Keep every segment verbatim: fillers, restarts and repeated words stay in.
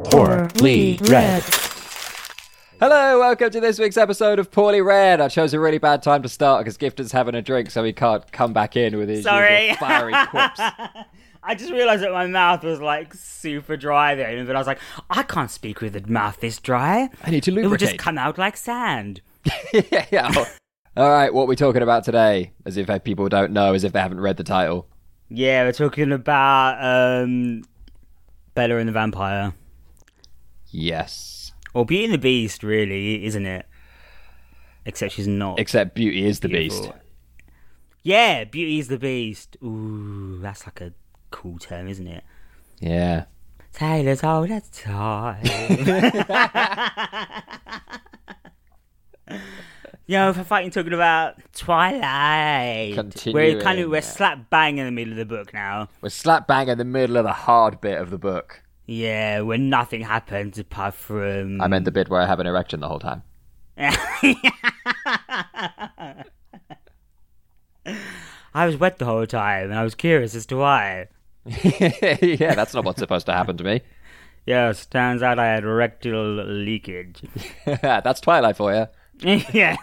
Poorly Read. Hello, welcome to this week's episode of Poorly Read. I chose a really bad time to start because Gifton's having a drink, so he can't come back in with his Sorry. usual fiery quips. I just realised that my mouth was like super dry there, and then I was like, I can't speak with a mouth this dry. I need to lubricate. It would just come out like sand. yeah, yeah. All right, what are we talking about today? As if people don't know, as if they haven't read the title. Yeah, we're talking about um, Bella and the Vampire. Yes. Or Beauty and the Beast, really, isn't it? Except she's not. Except Beauty is the beautiful. Beast. Yeah, Beauty is the Beast. Ooh, that's like a cool term, isn't it? Yeah. Taylor's all the time. You know, for fighting, talking about Twilight. Continuing. We're kind of we're slap bang in the middle of the book now. We're slap bang in the middle of the hard bit of the book. Yeah, where nothing happens apart from. I meant the bit where I have an erection the whole time. I was wet the whole time, and I was curious as to why. Yeah, that's not what's supposed to happen to me. Yes, turns out I had rectal leakage. That's Twilight for you. Yeah.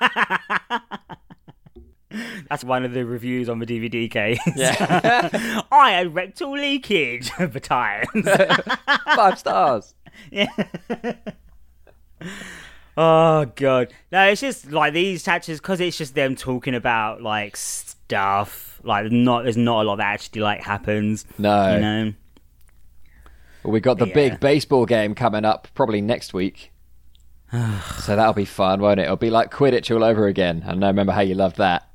That's one of the reviews on the D V D case. Yeah. I had rectal leakage for times. Five stars. Yeah. Oh god. No, it's just like these chapters, because it's just them talking about like stuff. Like not there's not a lot that actually like happens. No. You know. Well, we got the Yeah. big baseball game coming up probably next week. So that'll be fun, won't it? It'll be like Quidditch all over again. And I remember how you loved that.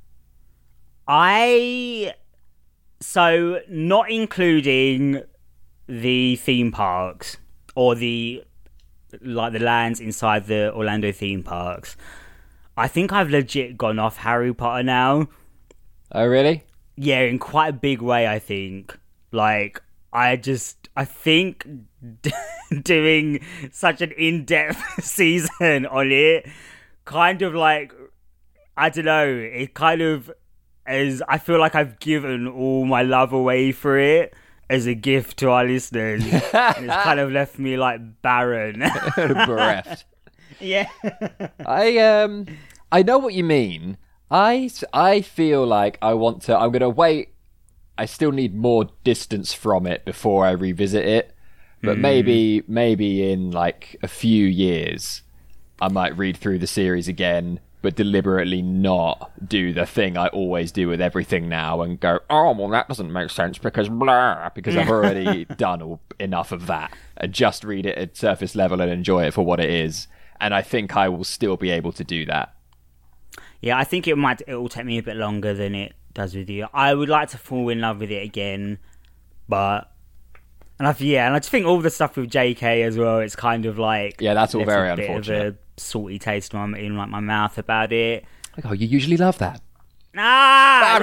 I so not including the theme parks or the like the lands inside the Orlando theme parks. I think I've legit gone off Harry Potter now. Oh, really? Yeah, in quite a big way, I think. Like, I just, I think d- doing such an in-depth season on it kind of like, I don't know, it kind of is, I feel like I've given all my love away for it as a gift to our listeners. And it's kind of left me like barren. Bereft. Yeah. I, um, I know what you mean. I, I feel like I want to, I'm going to wait. I still need more distance from it before I revisit it. But mm. maybe, maybe in like a few years, I might read through the series again, but deliberately not do the thing I always do with everything now and go, oh, well, that doesn't make sense because blah, because I've already done all, enough of that. And just read it at surface level and enjoy it for what it is. And I think I will still be able to do that. Yeah, I think it might. It will take me a bit longer than it does with you. I would like to fall in love with it again, but and I yeah, and I just think all the stuff with J K as well. It's kind of like yeah, that's all very a bit unfortunate. Of a salty taste in, my, in like my mouth about it. Like, oh, you usually love that. Ah,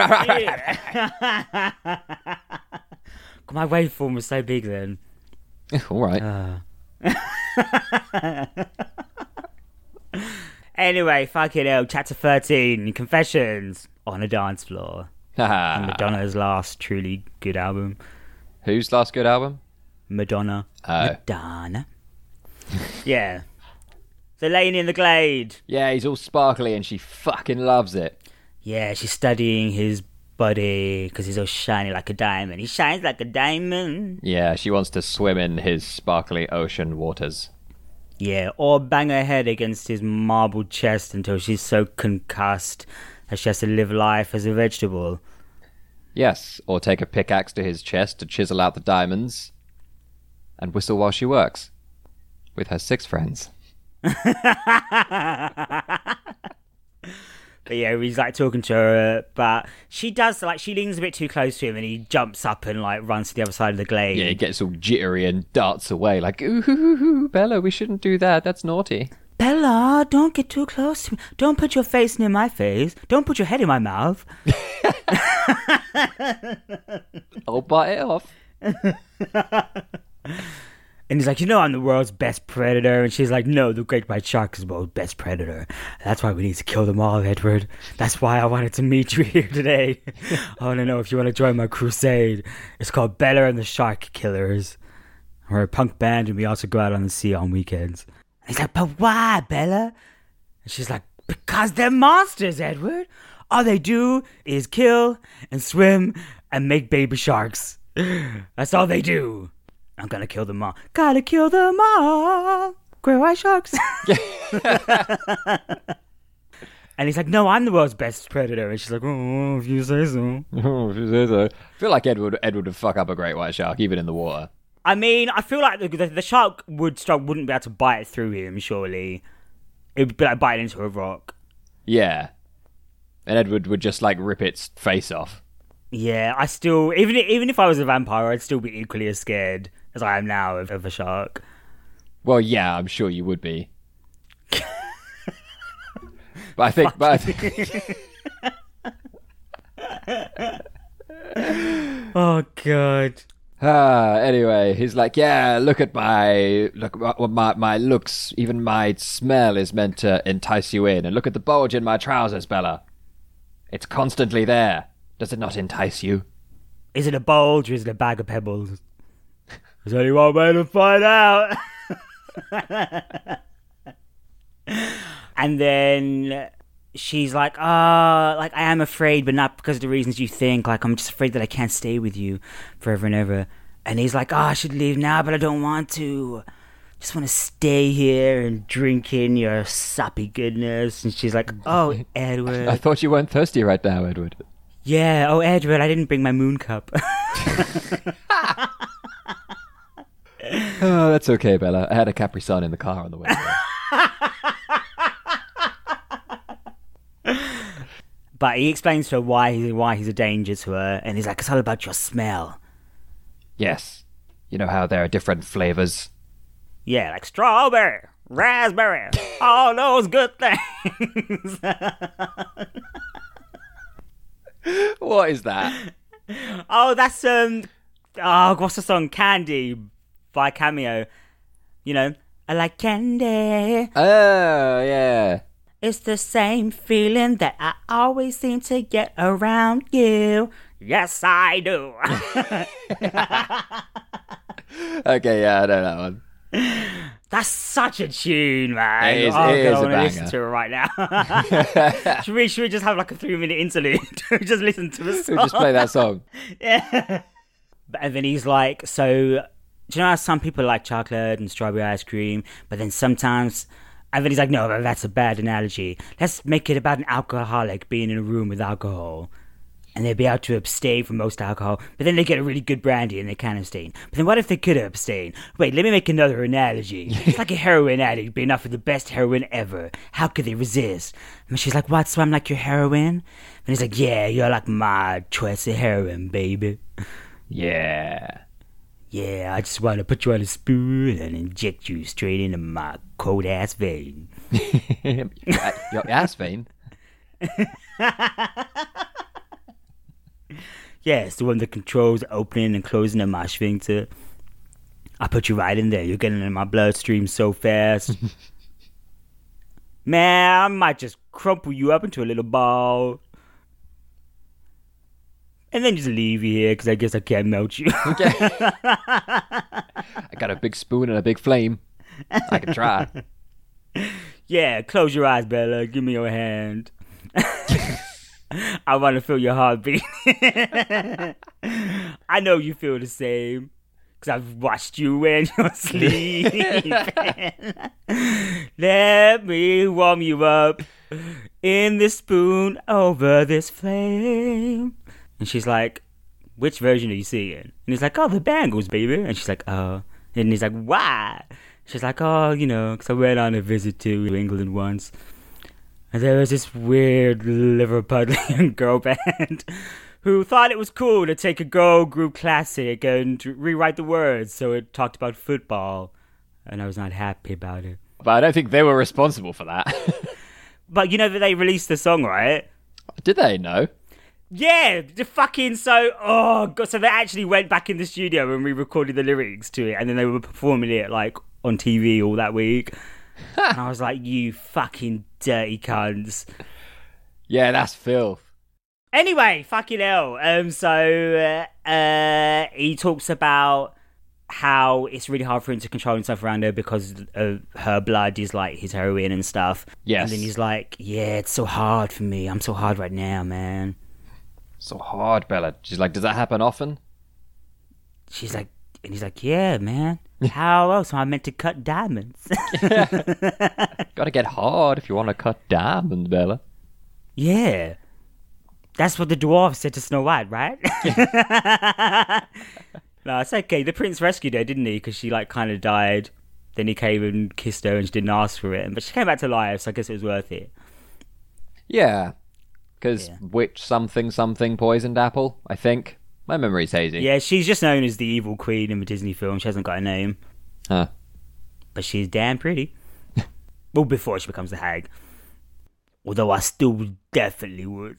my waveform was so big then. All right. Uh. Anyway, fucking hell, chapter thirteen, Confessions on a Dance Floor. And Madonna's last truly good album. Whose last good album? Madonna. Oh. Madonna. Yeah. So laying in the glade. Yeah, he's all sparkly and she fucking loves it. Yeah, she's studying his body because he's all shiny like a diamond. He shines like a diamond. Yeah, she wants to swim in his sparkly ocean waters. Yeah, or bang her head against his marble chest until she's so concussed that she has to live life as a vegetable. Yes, or take a pickaxe to his chest to chisel out the diamonds and whistle while she works with her six friends. But yeah, he's like talking to her, but she does, like, she leans a bit too close to him and he jumps up and like runs to the other side of the glade. Yeah, he gets all jittery and darts away like, ooh, hoo, hoo, hoo, Bella, we shouldn't do that. That's naughty. Bella, don't get too close to me. Don't put your face near my face. Don't put your head in my mouth. I'll bite it off. And he's like, you know, I'm the world's best predator. And she's like, no, the great white shark is the world's best predator. That's why we need to kill them all, Edward. That's why I wanted to meet you here today. I want to know if you want to join my crusade. It's called Bella and the Shark Killers. We're a punk band and we also go out on the sea on weekends. And he's like, but why, Bella? And she's like, because they're monsters, Edward. All they do is kill and swim and make baby sharks. That's all they do. I'm gonna kill them all. Gotta kill them all. Great white sharks. And he's like, no, I'm the world's best predator. And she's like, oh, if you say so. Oh, if you say so. I feel like Edward Edward would fuck up a great white shark, even in the water. I mean, I feel like the, the, the shark would start, wouldn't be able to bite through him, surely. It would be like biting into a rock. Yeah. And Edward would just, like, rip its face off. Yeah, I still... Even even if I was a vampire, I'd still be equally as scared as I am now of, of a shark. Well, yeah, I'm sure you would be. But I think... But I think... Oh, God. Ah, anyway, he's like, yeah, look at my... Look, my, my looks, even my smell is meant to entice you in. And look at the bulge in my trousers, Bella. It's constantly there. Does it not entice you? Is it a bulge or is it a bag of pebbles? There's only one way to find out. And then she's like, oh, like, I am afraid, but not because of the reasons you think. Like, I'm just afraid that I can't stay with you forever and ever. And he's like, oh, I should leave now, but I don't want to. Just want to stay here and drink in your soppy goodness. And she's like, oh, Edward. I thought you weren't thirsty right now, Edward. Yeah, oh, Edward, I didn't bring my moon cup. Oh, that's okay, Bella. I had a Capri Sun in the car on the way there. But he explains to her why, he, why he's a danger to her. And he's like, it's all about your smell. Yes. You know how there are different flavors? Yeah, like strawberry, raspberry, all those good things. What is that? Oh, that's, um, oh, what's the song? Candy by Cameo. You know, I like candy. Oh, yeah. It's the same feeling that I always seem to get around you. Yes, I do. Okay, yeah, I know that one. That's such a tune, man. It is, oh, it God, is I a want to banger. listen to it right now. should, we, should we just have like a three minute interlude? Just listen to the song. We'll just play that song. Yeah. And then he's like, so, do you know how some people like chocolate and strawberry ice cream, but then sometimes... And then he's like, no, that's a bad analogy. Let's make it about an alcoholic being in a room with alcohol. And they'd be able to abstain from most alcohol, but then they get a really good brandy and they can't abstain. But then what if they could abstain? Wait, let me make another analogy. It's like a heroin addict being offered the best heroin ever. How could they resist? And she's like, what, so I'm like your heroin? And he's like, yeah, you're like my choice of heroin, baby. Yeah. Yeah, I just want to put you on a spoon and inject you straight into my cold-ass vein. Your ass vein? Yeah, it's the one that controls the opening and closing of my sphincter. I put you right in there. You're getting in my bloodstream so fast. Man, I might just crumple you up into a little ball. And then just leave you here, because I guess I can't melt you. Okay. I got a big spoon and a big flame. I can try. Yeah, close your eyes, Bella. Give me your hand. I want to feel your heartbeat. I know you feel the same, because I've watched you when you're sleeping. Let me warm you up in this spoon over this flame. And she's like, which version are you singing? And he's like, oh, the Bangles, baby. And she's like, oh. And he's like, why? She's like, oh, you know, because I went on a visit to England once. And there was this weird Liverpudlian girl band who thought it was cool to take a girl group classic and rewrite the words so it talked about football. And I was not happy about it. But I don't think they were responsible for that. But you know that they released the song, right? Did they? No. Yeah, the fucking so oh god, so they actually went back in the studio and re-recorded the lyrics to it, and then they were performing it like on T V all that week. And I was like, you fucking dirty cunts. Yeah, that's filth. Anyway, fucking hell. Um, so uh, uh, he talks about how it's really hard for him to control himself around her because of her blood is like his heroin and stuff. Yes. And then he's like, yeah, it's so hard for me. I'm so hard right now, man. So hard, Bella. She's like, does that happen often? She's like, and he's like, yeah, man. How else am I meant to cut diamonds? Gotta get hard if you want to cut diamonds, Bella. Yeah. That's what the dwarf said to Snow White, right? No, it's okay. The prince rescued her, didn't he? Because she, like, kind of died. Then he came and kissed her and she didn't ask for it. But she came back to life, so I guess it was worth it. Yeah. Because Yeah. witch something something poisoned apple, I think. My memory's hazy. Yeah, she's just known as the evil queen in the Disney film. She hasn't got a name. Huh. But she's damn pretty. Well, before she becomes the hag. Although I still definitely would.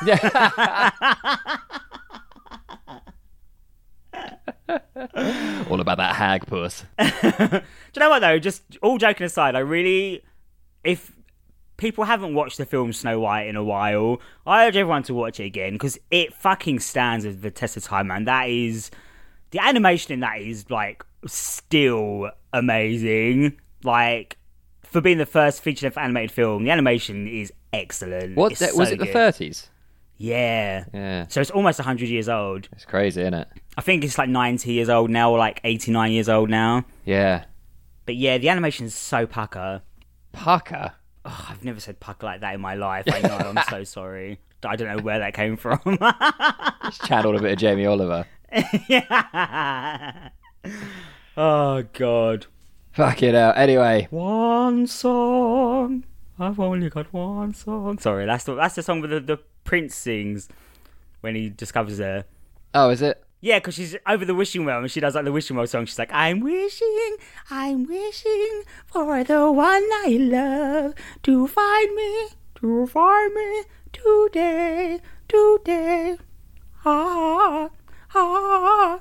All about that hag puss. Do you know what, though? Just all joking aside, I really... If people haven't watched the film Snow White in a while, I urge everyone to watch it again, because it fucking stands as the test of time, man. That is... The animation in that is, like, still amazing. Like, for being the first feature-length animated film, the animation is excellent. What It's the, so was it the good. thirties? Yeah. Yeah. So it's almost one hundred years old. It's crazy, isn't it? I think it's like ninety years old now, or like eighty-nine years old now. Yeah. But yeah, the animation is so pucker. Pucker. Oh, I've never said pucker like that in my life. I know, I'm so sorry. I don't know where that came from. Just channeled a bit of Jamie Oliver. Yeah. Oh, God. Fuck it out. Anyway. One song. I've only got one song. Sorry, that's the, that's the song that the, the prince sings when he discovers her. Oh, is it? Yeah, because she's over the wishing well, and she does like the wishing well song. She's like, I'm wishing, I'm wishing for the one I love to find me, to find me today, today. Ah, ah,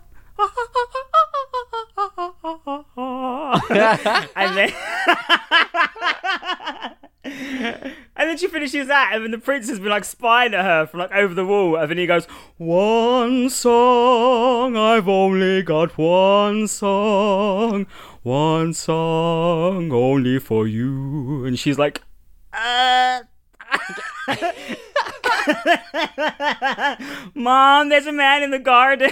ah. And then... And then she finishes that, and then the prince has been like spying at her from like over the wall, and then he goes, one song, I've only got one song, one song only for you. And she's like, uh Mom, there's a man in the garden.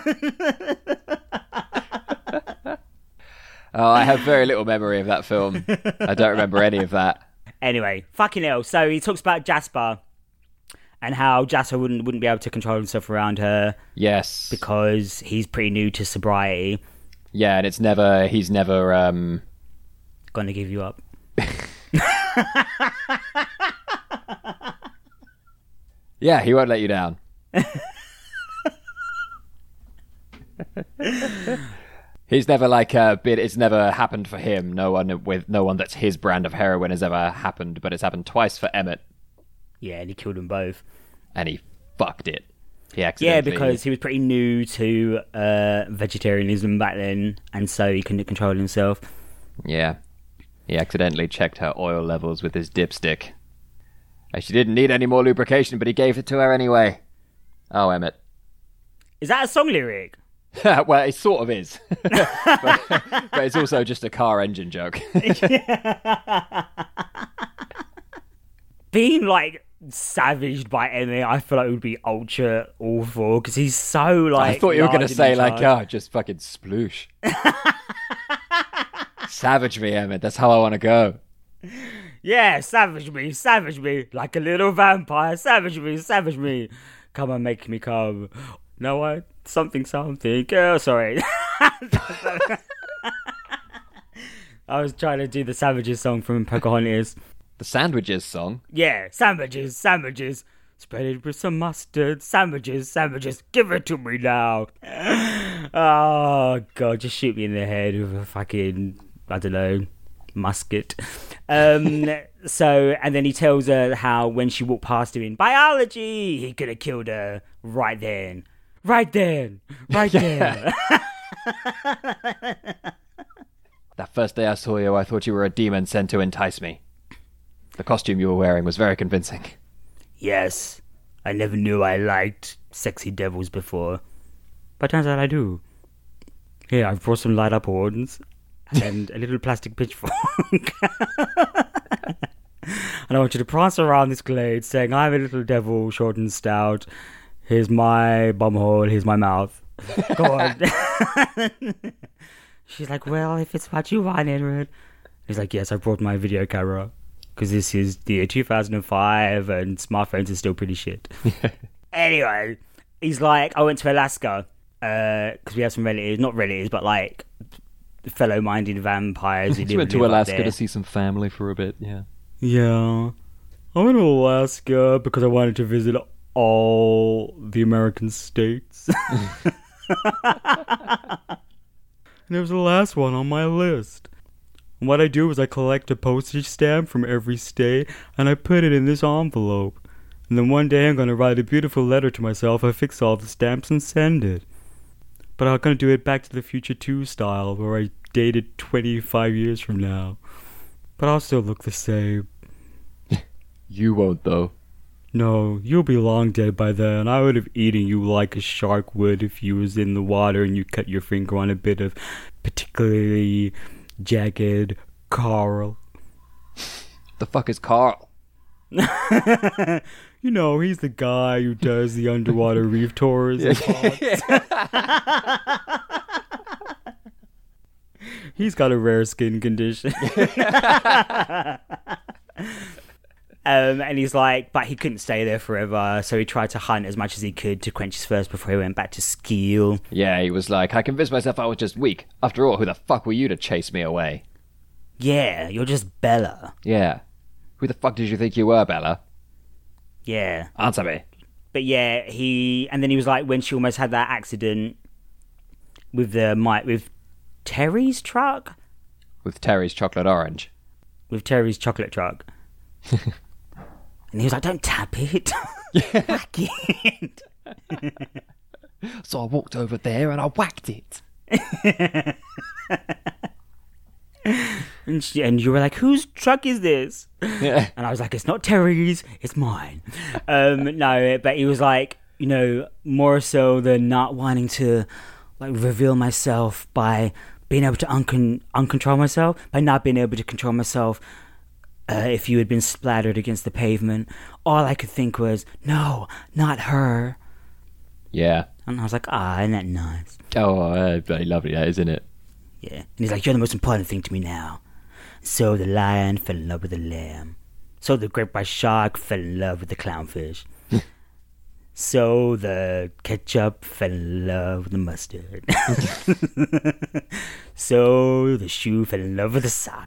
Oh, I have very little memory of that film. I don't remember any of that. Anyway, fucking hell. So he talks about Jasper and how Jasper wouldn't wouldn't be able to control himself around her Yes. because he's pretty new to sobriety. Yeah, and it's never, he's never, um... Gonna give you up. Yeah, he won't let you down. He's never like uh, been. It's never happened for him. No one with no one that's his brand of heroin has ever happened, but it's happened twice for Emmett, Yeah, and he killed them both. and he fucked it. He Yeah, accidentally. because he was pretty new to uh, vegetarianism back then, and so he couldn't control himself. yeah, he accidentally checked her oil levels with his dipstick. And she didn't need any more lubrication, but he gave it to her anyway. Oh, Emmett. Is that a song lyric? Well, it sort of is, but, but it's also just a car engine joke. Being like savaged by Emmett, I feel like it would be ultra awful because he's so like. I thought you were going to large and say in like, charge. oh, just fucking sploosh. Savage me, Emmett. That's how I want to go. Yeah, savage me, savage me, like a little vampire. Savage me, savage me. Come and make me come. No, what? Something, something. Oh, sorry. I was trying to do the Savages song from Pocahontas. The Sandwiches song. Yeah, sandwiches, sandwiches. Spread it with some mustard. Sandwiches, sandwiches. Give it to me now. Oh, God, just shoot me in the head with a fucking, I don't know, musket. Um, so, and then he tells her how when she walked past him in biology, he could have killed her right then. Right then. Right then. That first day I saw you, I thought you were a demon sent to entice me. The costume you were wearing was very convincing. Yes, I never knew I liked sexy devils before. But turns out I do. Here, I've brought some light up horns and a little plastic pitchfork. And I want you to prance around this glade saying, I'm a little devil, short and stout. Here's my bumhole, here's my mouth. Go on. She's like, well, if it's what you want, Edward. He's like, yes, I brought my video camera. Because this is the year two thousand five and smartphones are still pretty shit. Anyway, he's like, I went to Alaska because uh, we have some relatives, not relatives, but like fellow-minded vampires. Who You went to Alaska to see some family for a bit, yeah. Yeah. I went to Alaska because I wanted to visit all the American states. And it was the last one on my list. And what I do is I collect a postage stamp from every state and I put it in this envelope. And then one day I'm going to write a beautiful letter to myself. I fix all the stamps and send it. But I'm going to do it Back to the Future two style, where I date it twenty-five years from now. But I'll still look the same. You won't, though. No, you'll be long dead by then. I would have eaten you like a shark would if you was in the water and you cut your finger on a bit of particularly jagged coral. The fuck is Carl? You know, he's the guy who does the underwater reef tours. He's got a rare skin condition. Um, and he's like, but he couldn't stay there forever, so he tried to hunt as much as he could to quench his thirst before he went back to Skeel. Yeah, he was like, I convinced myself I was just weak. After all, who the fuck were you to chase me away? Yeah, you're just Bella. Yeah. Who the fuck did you think you were, Bella? Yeah. Answer me. But yeah, he... And then he was like, when she almost had that accident with the mic with Terry's truck? With Terry's chocolate orange. With Terry's chocolate truck. And he was like, don't tap it. Whack it. So I walked over there and I whacked it. and, she, and you were like, whose truck is this? Yeah. And I was like, it's not Terry's, it's mine. Um, no, but he was like, you know, more so than not wanting to like reveal myself by being able to uncon- uncontrol myself, by not being able to control myself. Uh, if you had been splattered against the pavement, all I could think was, no, not her. Yeah. And I was like, ah, isn't that nice? Oh, uh, very lovely, that, isn't it? Yeah. And he's like, you're the most important thing to me now. So the lion fell in love with the lamb. So the great white shark fell in love with the clownfish. So the ketchup fell in love with the mustard. So the shoe fell in love with the sock.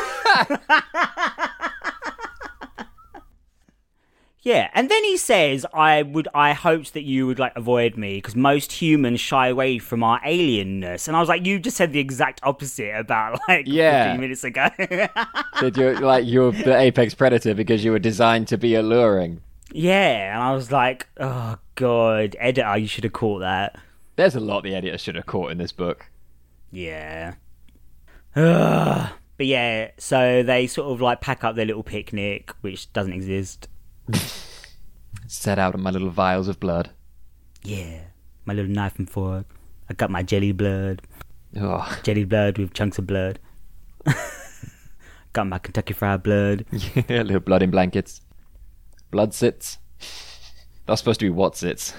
Yeah, and then he says, I would, I hoped that you would like avoid me because most humans shy away from our alienness. And I was like, you just said the exact opposite about like yeah. fifteen minutes ago. That you're like you're the apex predator because you were designed to be alluring. Yeah, and I was like, oh god, editor, you should have caught that. There's a lot the editor should have caught in this book. Yeah. Ugh. But yeah, so they sort of like pack up their little picnic, which doesn't exist. Set out on my little vials of blood. Yeah, my little knife and fork. I got my jelly blood. Oh. Jelly blood with chunks of blood. Got my Kentucky Fried blood. Yeah, little blood in blankets. Blood sits. That's supposed to be what sits.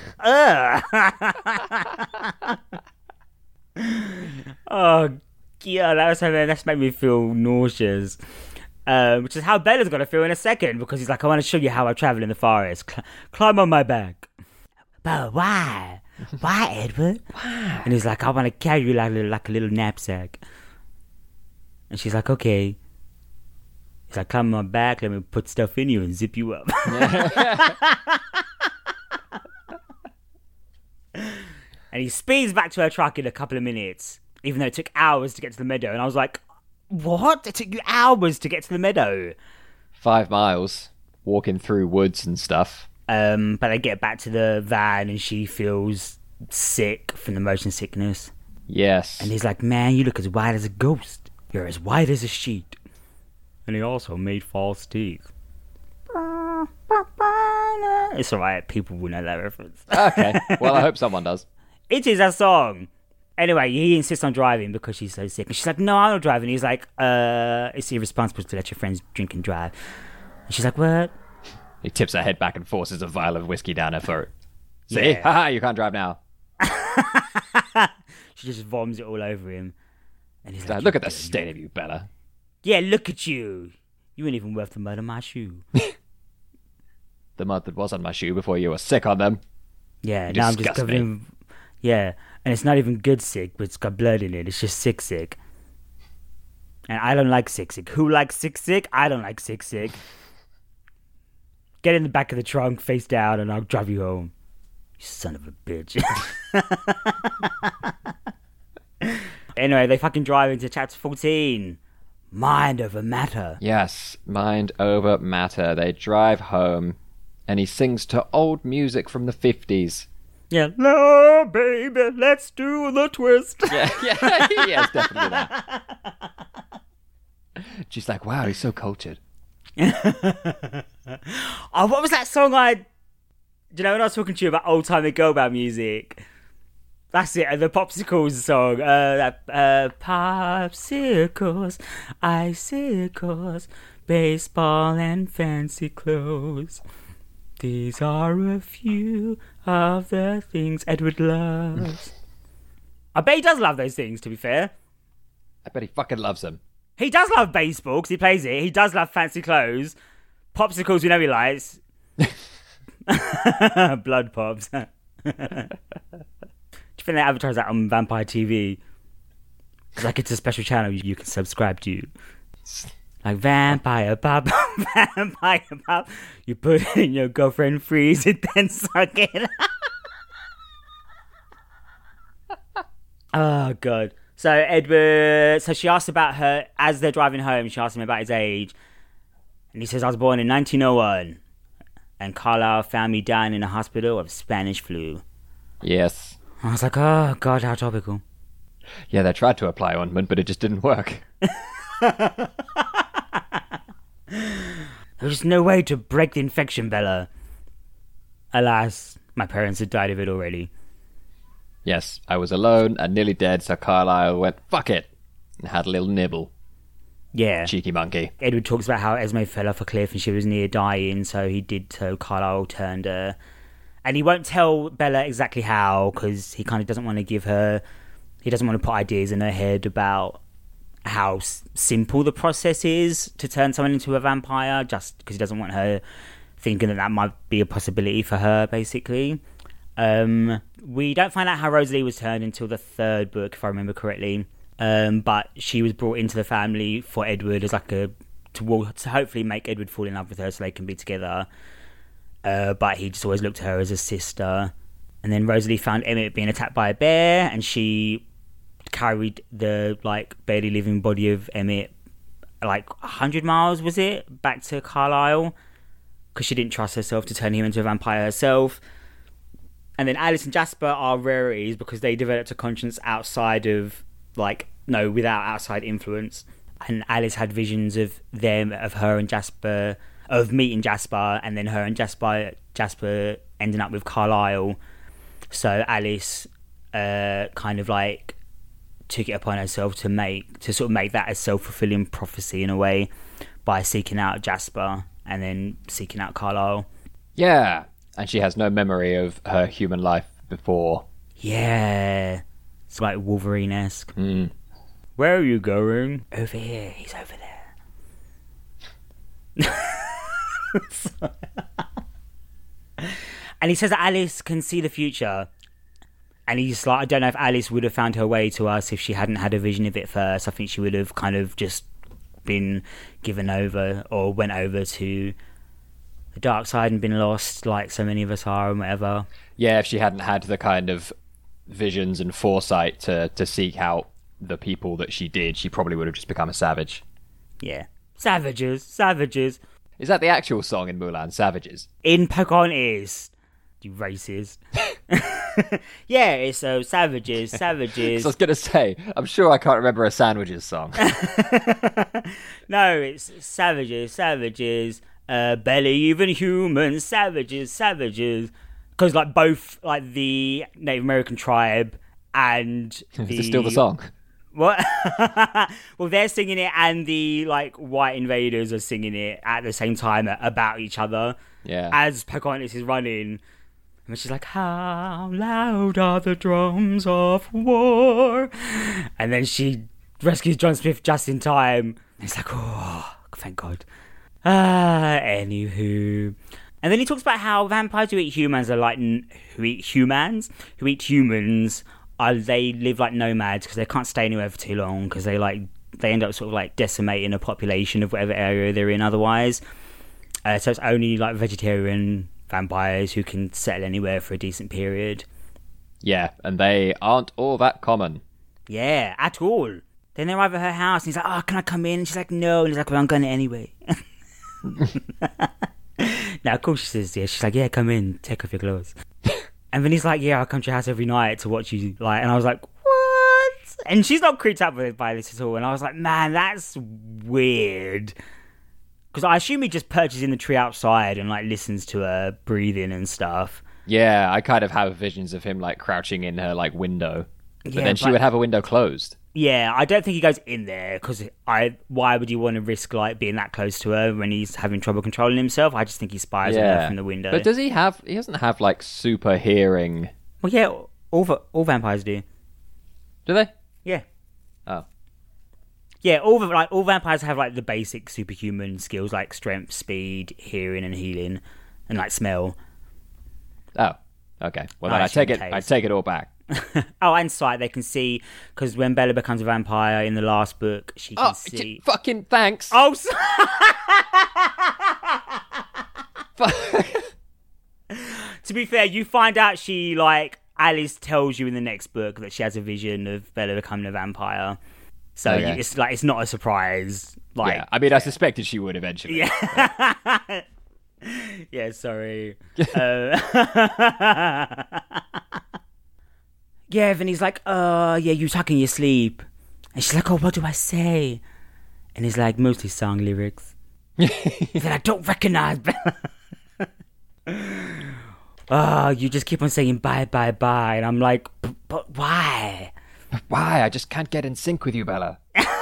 Oh, yeah, that was something that's made me feel nauseous. Um, which is how Bella's going to feel in a second, because he's like, I want to show you how I travel in the forest. Cl- climb on my back. But why? Why, Edward? Why? And he's like, I want to carry you like a little, like a little knapsack. And she's like, okay. He's like, climb on my back, let me put stuff in you and zip you up. And he speeds back to her truck in a couple of minutes, even though it took hours to get to the meadow. And I was like, what? It took you hours to get to the meadow. Five miles, walking through woods and stuff. Um, but they get back to the van and she feels sick from the motion sickness. Yes. And he's like, man, you look as white as a ghost. You're as white as a sheet. And he also made false teeth. It's alright, people will know that reference. Okay, well, I hope someone does. It is a song. Anyway, he insists on driving because she's so sick. And she's like, no, I'm not driving. He's like, uh, it's irresponsible to let your friends drink and drive. And she's like, what? He tips her head back and forces a vial of whiskey down her throat. See? Yeah. Haha, you can't drive now. She just vomits it all over him. And he's He's like, like, look at the state of you, Bella. yeah, look at you. You ain't even worth the mud on my shoe. The mud that was on my shoe before you were sick on them. Yeah, You now I'm just disgust covered me. in... Yeah, and it's not even good sick, but it's got blood in it. It's just sick sick. And I don't like sick sick. Who likes sick sick? I don't like sick sick. Get in the back of the trunk, face down, and I'll drive you home. You son of a bitch. Anyway, they fucking drive into chapter fourteen. Mind over matter. Yes, mind over matter. They drive home, and he sings to old music from the fifties. Yeah. No, baby, let's do the twist. Yeah, yeah, yeah, it's definitely that. She's like, wow, he's so cultured. Oh, what was that song I... Do you know when I was talking to you about old time ago about music? That's it, the Popsicles song. Uh, that, uh, popsicles, icicles, baseball and fancy clothes. These are a few of the things Edward loves. I bet he does love those things, to be fair. I bet he fucking loves them. He does love baseball because he plays it. He does love fancy clothes. Popsicles, we know he likes. Blood pops. Do you think they advertise that on Vampire T V? It's like it's a special channel you can subscribe to. Like Vampire Pop, Vampire Pop. You put it in your girlfriend, freeze it, then suck it. Oh, God. So Edward, so she asked about her, as they're driving home, she asked him about his age. And he says, I was born in nineteen oh one. And Carlisle found me dying in a hospital of Spanish flu. Yes. I was like, oh, God, how topical. Yeah, they tried to apply ointment, but it just didn't work. There's no way to break the infection, Bella. Alas, my parents had died of it already. Yes, I was alone and nearly dead, so Carlisle went, fuck it, and had a little nibble. Yeah. Cheeky monkey. Edward talks about how Esme fell off a cliff and she was near dying, so he did, so Carlisle turned her. And he won't tell Bella exactly how, because he kind of doesn't want to give her, he doesn't want to put ideas in her head about how s- simple the process is to turn someone into a vampire, just because he doesn't want her thinking that that might be a possibility for her, basically. Um, we don't find out how Rosalie was turned until the third book, if I remember correctly. Um, but she was brought into the family for Edward as like a to, to hopefully make Edward fall in love with her so they can be together. Uh, but he just always looked at her as a sister. And then Rosalie found Emmett being attacked by a bear, and she carried the like barely living body of Emmett like a hundred miles, was it, back to Carlisle, because she didn't trust herself to turn him into a vampire herself. And then Alice and Jasper are rarities because they developed a conscience outside of, like, no, without outside influence. And Alice had visions of them, of her and Jasper, of meeting Jasper, and then her and Jasper, Jasper ending up with Carlisle. So Alice uh, kind of like took it upon herself to make, to sort of make that a self-fulfilling prophecy in a way by seeking out Jasper and then seeking out Carlisle. Yeah, and she has no memory of her human life before. Yeah. It's like Wolverine-esque. Mm. Where are you going? Over here. He's over there. And he says that Alice can see the future. And he's like, I don't know if Alice would have found her way to us if she hadn't had a vision of it first. I think she would have kind of just been given over or went over to the dark side and been lost like so many of us are and whatever. Yeah, if she hadn't had the kind of visions and foresight to, to seek out the people that she did, she probably would have just become a savage. Yeah. Savages, savages. Is that the actual song in Mulan, Savages? In Pocahontas. You racist. Yeah, it's so uh, savages, savages. So I was going to say, I'm sure I can't remember a Sandwiches song. No, it's savages, savages, uh, barely even human, savages, savages. Because like both like the Native American tribe and the... Is it still the song? What? Well, they're singing it, and the like white invaders are singing it at the same time about each other. Yeah. As Pocahontas is running, and she's like, "How loud are the drums of war?" And then she rescues John Smith just in time. And it's like, "Oh, thank God." Ah, anywho. And then he talks about how vampires who eat humans are like who eat humans who eat humans. Uh, they live like nomads because they can't stay anywhere for too long because they like they end up sort of like decimating a population of whatever area they're in otherwise. Uh, so it's only like vegetarian vampires who can settle anywhere for a decent period. Yeah, and they aren't all that common. Yeah, at all. Then they arrive at her house and he's like, "Oh, can I come in?" And she's like, "No." And he's like, "Well, I'm going anyway." Now, of course she says, yeah. She's like, "Yeah, come in, take off your clothes." And then he's like, "Yeah, I'll come to your house every night to watch you." Like, and I was like, "What?" And she's not creeped out by this at all. And I was like, "Man, that's weird." Because I assume he just perches in the tree outside and like listens to her breathing and stuff. Yeah, I kind of have visions of him like crouching in her like window, but Yeah, then she but- would have a window closed. Yeah, I don't think he goes in there because I. Why would you want to risk like being that close to her when he's having trouble controlling himself? I just think he spies on her Yeah, from the window. but does he have? He doesn't have like super hearing, Well, yeah, all va- all vampires do. do they? Yeah, Oh, yeah, all va- like all vampires have like the basic superhuman skills like strength, speed, hearing, and healing, and like smell. oh, okay. Well, I then I assume take it. taste. I take it all back. Oh, and sight. They can see because when Bella becomes a vampire in the last book, she can Oh, see. j- fucking thanks. Oh, so- to be fair, you find out she like Alice tells you in the next book that she has a vision of Bella becoming a vampire. So Okay. you, it's like it's not a surprise. Like, yeah, I mean, I suspected she would eventually. yeah, yeah. Sorry. uh, yeah, then he's like, "Uh, yeah, you talk in your sleep," and she's like, "Oh, what do I say?" And he's like, "Mostly song lyrics." He's like, "I don't recognize Bella." Oh, you just keep on saying bye, bye, bye. And I'm like, "B- but why? Why? I just can't get in sync with you, Bella.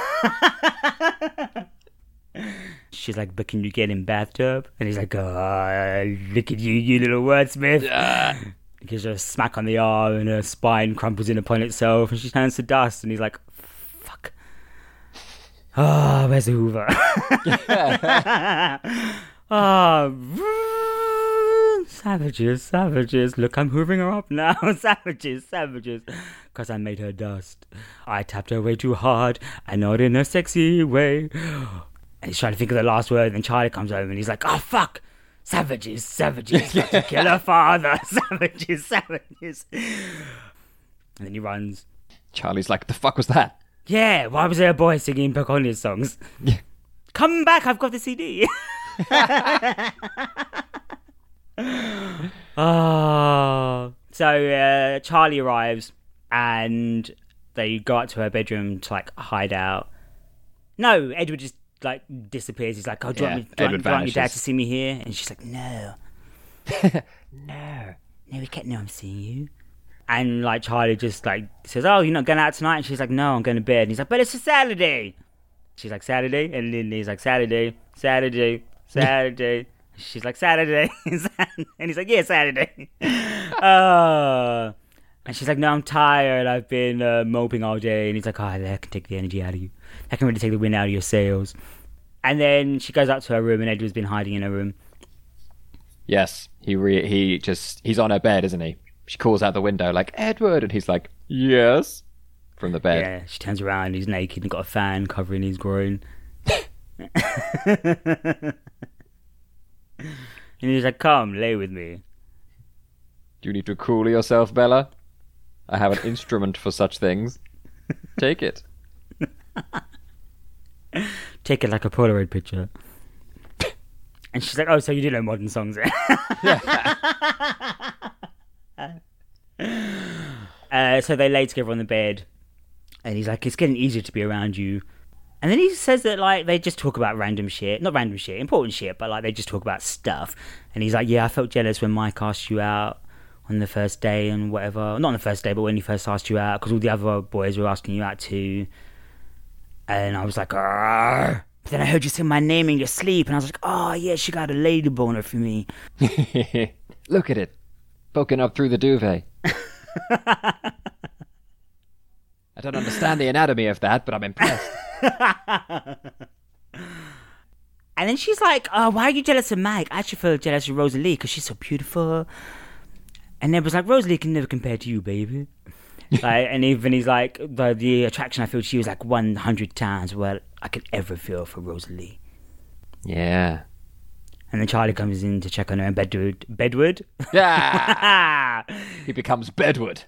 She's like, "But can you get in bathtub?" And he's like, "Oh, look at you, you little wordsmith." He gives her a smack on the arm and her spine crumples in upon itself and she turns to dust. And he's like, "Fuck. Oh, where's the Hoover?" Oh, savages, savages. Look, I'm hoovering her up now. Savages, savages. Because I made her dust. I tapped her way too hard and not in a sexy way. And he's trying to think of the last word. And then Charlie comes over and he's like, "Oh, fuck. Savages, savages. Got to kill her father. Savages, savages." And then he runs. Charlie's like, "The fuck was that?" Yeah, why was there a boy singing Pocahontas songs? Yeah. Come back, I've got the C D. Oh. So uh, Charlie arrives and they go up to her bedroom to like hide out. No, Edward just like disappears. He's like, "Oh, do you Yeah, want me? Do you want, Edward do you want your dad vanishes. to see me here?" And she's like, "No, no, no, we can't know I'm seeing you." And like Charlie just like says, "Oh, you're not going out tonight?" And she's like, "No, I'm going to bed." And he's like, "But it's a Saturday." She's like, "Saturday?" And then he's like, "Saturday, Saturday, Saturday." She's like, "Saturday." And he's like, "Yeah, Saturday." uh, and she's like, "No, I'm tired. I've been uh, moping all day." And he's like, "Oh, that can take the energy out of you. That can really take the wind out of your sails." And then she goes up to her room and Edward's been hiding in her room. Yes, he re- he just he's on her bed, isn't he? She calls out the window like, "Edward," and he's like, "Yes," from the bed. Yeah, she turns around, he's naked and got a fan covering his groin. And he's like, "Come, lay with me." Do you need to cool yourself, Bella? I have an instrument for such things. Take it. Take it like a Polaroid picture. And she's like, "Oh, so you do know modern songs, eh?" uh, so they lay together on the bed. And he's like, "It's getting easier to be around you." And then he says that, like, they just talk about random shit. Not random shit, important shit, but, like, they just talk about stuff. And he's like, "Yeah, I felt jealous when Mike asked you out on the first day and whatever. Not on the first day, but when he first asked you out, because all the other boys were asking you out too. And I was like, Arr! But then I heard you say my name in your sleep, and I was like, oh yeah, she got a lady boner for me. Look at it, poking up through the duvet. I don't understand the anatomy of that, but I'm impressed. And then she's like, oh, why are you jealous of Mike? I actually feel jealous of Rosalie because she's so beautiful. And Ned was like, Rosalie can never compare to you, baby. Like, and even he's like, the, the attraction I feel to you is like one hundred times what I could ever feel for Rosalie. Yeah. And then Charlie comes in to check on her in Bedwood. Bedwood? Yeah! He becomes Bedwood.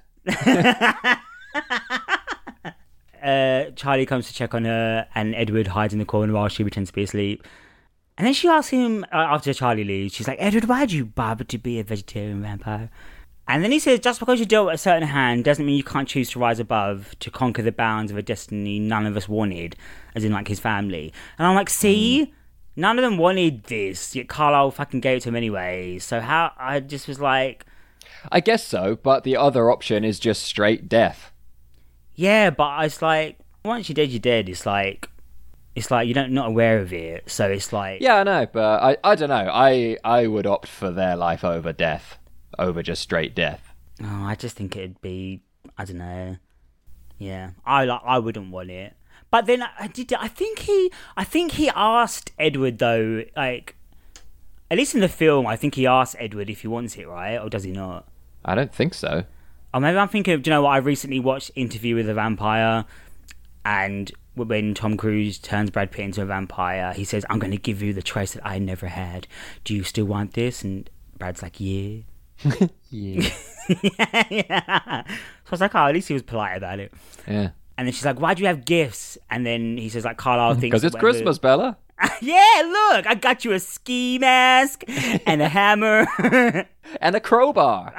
uh, Charlie comes to check on her, and Edward hides in the corner while she pretends to be asleep. And then she asks him, uh, after Charlie leaves, she's like, Edward, why'd you bother to be a vegetarian vampire? And then he says, just because you dealt a certain hand doesn't mean you can't choose to rise above, to conquer the bounds of a destiny none of us wanted, as in, like, his family. And I'm like, see? Mm. None of them wanted this, yet Carlisle fucking gave it to him anyway. So how, I just was like... I guess so, but the other option is just straight death. Yeah, but it's like, once you're dead, you're dead. It's like... It's like you're not, not aware of it, so it's like... Yeah, I know, but I, I don't know. I, I would opt for their life over death, over just straight death. Oh, I just think it'd be... I don't know. Yeah, I like. I wouldn't want it. But then I did... I think he... I think he asked Edward, though, like... At least in the film, I think he asked Edward if he wants it, right? Or does he not? I don't think so. Or maybe I'm thinking of... Do you know what? I recently watched Interview with a Vampire, and... when Tom Cruise turns Brad Pitt into a vampire, he says, I'm going to give you the choice that I never had. Do you still want this? And Brad's like, yeah. yeah. yeah, yeah. So I was like, oh, at least he was polite about it. Yeah. And then she's like, why do you have gifts? And then he says, like, Carlisle thinks... Because it's whatever... Christmas, Bella. Yeah, look, I got you a ski mask and a hammer. And a crowbar.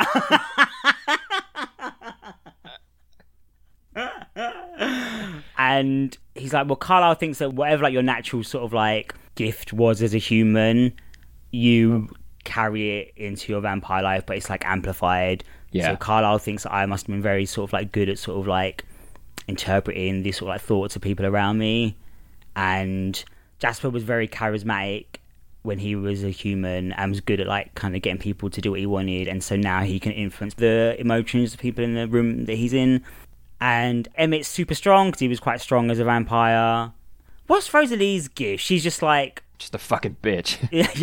And he's like, well, Carlisle thinks that whatever like your natural sort of like gift was as a human, you carry it into your vampire life, but it's like amplified. Yeah. So Carlisle thinks that I must have been very sort of like good at sort of like interpreting these sort of like thoughts of people around me. And Jasper was very charismatic when he was a human and was good at like kind of getting people to do what he wanted. And so now he can influence the emotions of people in the room that he's in. And Emmett's super strong because he was quite strong as a vampire. What's Rosalie's gift? She's just like... Just a fucking bitch.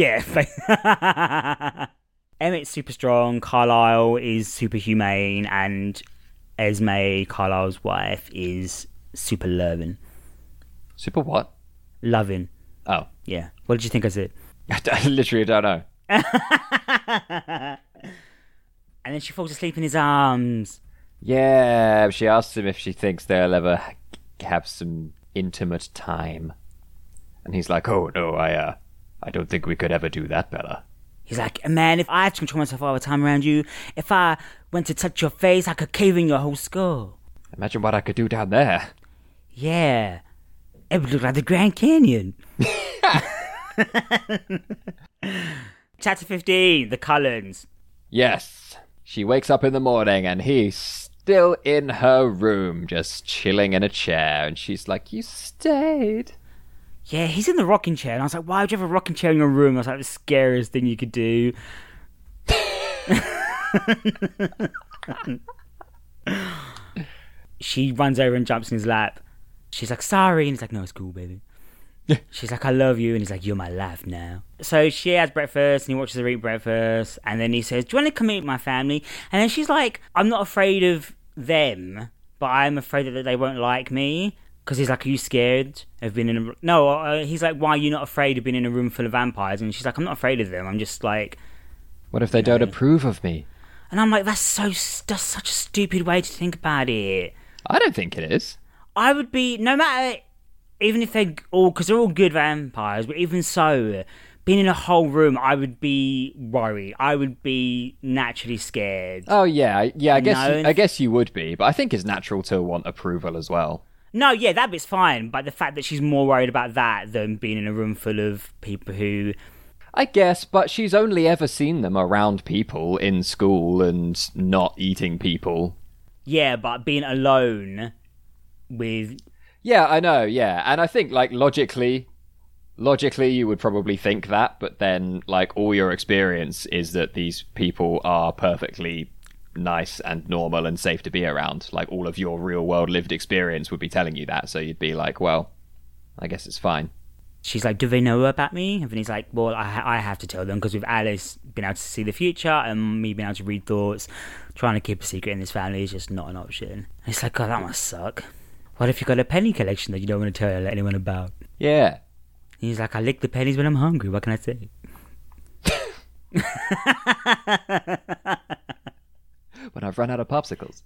Yeah. Emmett's super strong. Carlisle is super humane. And Esme, Carlisle's wife, is super loving. Super what? Loving. Oh. Yeah. What did you think I said? I literally don't know. And then she falls asleep in his arms. Yeah, she asks him if she thinks they'll ever have some intimate time. And he's like, oh, no, I uh, I don't think we could ever do that, Bella. He's like, man, if I had to control myself all the time around you, if I went to touch your face, I could cave in your whole skull. Imagine what I could do down there. Yeah. It would look like the Grand Canyon. Chapter fifteen, The Cullens. Yes. She wakes up in the morning and he's still in her room, just chilling in a chair. And she's like, you stayed. Yeah, he's in the rocking chair. And I was like, why would you have a rocking chair in your room? I was like, the scariest thing you could do. She runs over and jumps in his lap. She's like, sorry. And he's like, no, it's cool, baby. She's like, I love you. And he's like, you're my life now. So she has breakfast and he watches her eat breakfast. And then he says, do you want to come meet my family? And then she's like, I'm not afraid of them, but I'm afraid that they won't like me. Because he's like, are you scared of being in a... No, uh, he's like, why are you not afraid of being in a room full of vampires? And she's like, I'm not afraid of them. I'm just like... What if they don't know. approve of me? And I'm like, that's so that's such a stupid way to think about it. I don't think it is. I would be, no matter... Even if they're all, because they're all good vampires, but even so, being in a whole room, I would be worried. I would be naturally scared. Oh yeah, yeah. I guess No. you, I guess you would be, but I think it's natural to want approval as well. No, yeah, that bit's fine, but the fact that she's more worried about that than being in a room full of people who... I guess, but she's only ever seen them around people in school and not eating people. Yeah, but being alone with... Yeah, I know, yeah. And I think, like, logically, logically you would probably think that, but then, like, all your experience is that these people are perfectly nice and normal and safe to be around. Like, all of your real-world lived experience would be telling you that, so you'd be like, well, I guess it's fine. She's like, do they know about me? And he's like, well, I, ha- I have to tell them, because with Alice being able to see the future and me being able to read thoughts, trying to keep a secret in this family is just not an option. And it's like, God, that must suck. What if you got a penny collection that you don't want to tell anyone about? Yeah. And he's like, I lick the pennies when I'm hungry. What can I say? When I've run out of popsicles.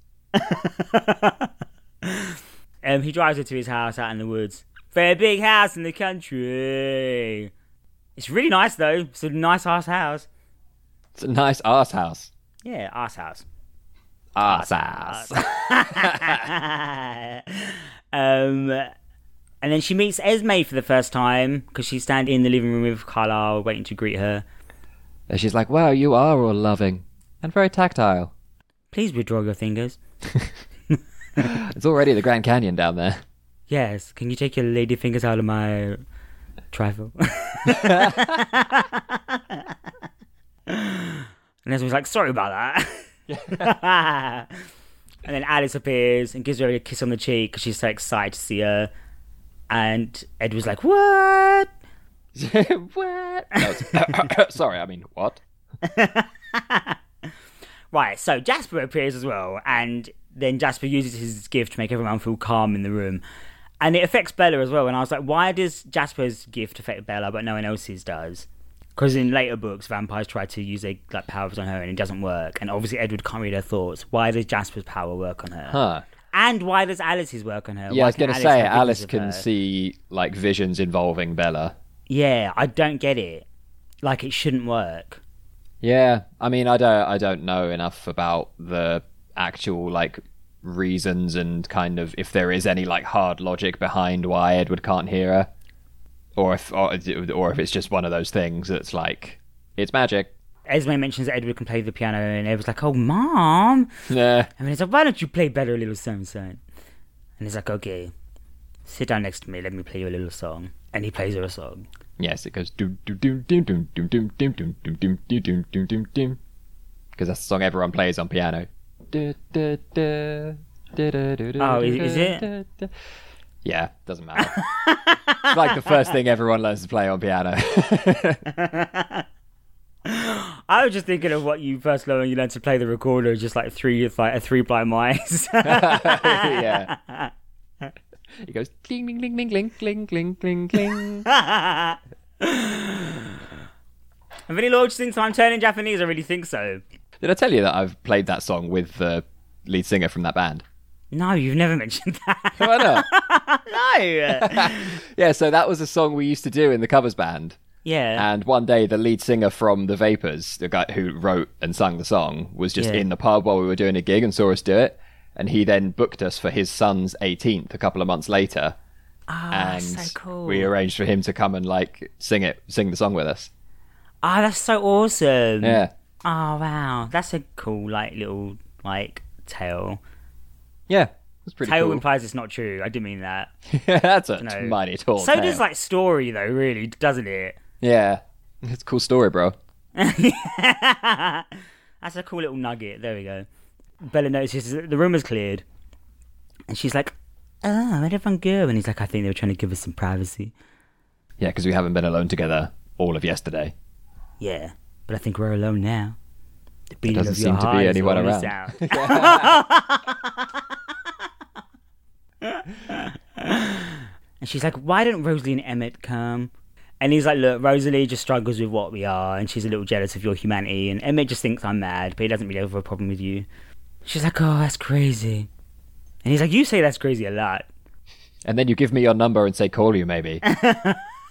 um, he drives her to his house out in the woods. Very big house in the country. It's really nice, though. It's a nice ass house. It's a nice arse house. Yeah, ass house. Arse house. um, and then she meets Esme for the first time because she's standing in the living room with Carlisle waiting to greet her. And she's like, wow, you are all loving and very tactile. Please withdraw your fingers. It's already the Grand Canyon down there. Yes, can you take your lady fingers out of my trifle? And Esme's like, sorry about that. And then Alice appears and gives her a kiss on the cheek because she's so excited to see her. And Ed was like, what? What? No, sorry, I mean, what? Right, so Jasper appears as well. And then Jasper uses his gift to make everyone feel calm in the room. And it affects Bella as well. And I was like, why does Jasper's gift affect Bella but no one else's does? Because in later books, vampires try to use their like powers on her and it doesn't work. And obviously Edward can't read her thoughts. Why does Jasper's power work on her? Huh. And why does Alice's work on her? Yeah, Why I was can going to Alice say, have visions Alice of can her? see, like, visions involving Bella. Yeah, I don't get it. Like, it shouldn't work. Yeah, I mean, I don't, I don't know enough about the actual, like, reasons and kind of if there is any, like, hard logic behind why Edward can't hear her. Or if, or, or if it's just one of those things that's like, it's magic. Esme mentions that Edward can play the piano, and Edward's like, oh, Mom! Yeah. And he's like, why don't you play better, little son, son? And he's like, okay, sit down next to me, let me play you a little song. And he plays her a song. Yes, it goes doom doom doom doom doom doom doom doom doom doom doom doom doom doom doom doom, because that's the song everyone plays on piano. Oh, is, is it? Yeah, doesn't matter. It's like the first thing everyone learns to play on piano. I was just thinking of what you first learned when you learned to play the recorder, just like three, like a three blind mice. Yeah. He goes cling, cling, cling, cling, cling, cling, cling, cling. Have any Lord thinks I'm turning Japanese? I really think so. Did I tell you that I've played that song with the lead singer from that band? No, you've never mentioned that. Why not? No. Yeah, so that was a song we used to do in the covers band. Yeah. And one day, the lead singer from The Vapors, the guy who wrote and sung the song, was just Yeah. in the pub while we were doing a gig and saw us do it. And he then booked us for his son's eighteenth a couple of months later. Oh, and that's so cool. we arranged for him to come and like sing it, sing the song with us. Oh, that's so awesome. Yeah. Oh, wow. That's a cool, like, little, like, tale. Yeah, it's pretty Tale cool. implies it's not true. I didn't mean that. That's a No. mighty tall So tale. does, like, story, though, really, doesn't it? Yeah. It's a cool story, bro. That's a cool little nugget. There we go. Bella notices that the room is cleared. And she's like, oh, where'd everyone go? And he's like, I think they were trying to give us some privacy. Yeah, because we haven't been alone together all of yesterday. Yeah, but I think we're alone now. The There beating doesn't of your seem to heart be is anyone all around. sound. And she's like, why don't Rosalie and Emmett come? And he's like, look, Rosalie just struggles with what we are, and she's a little jealous of your humanity, and Emmett just thinks I'm mad, but he doesn't really have a problem with you. She's like, oh, that's crazy. And he's like, you say that's crazy a lot. And then you give me your number and say, call you, maybe. And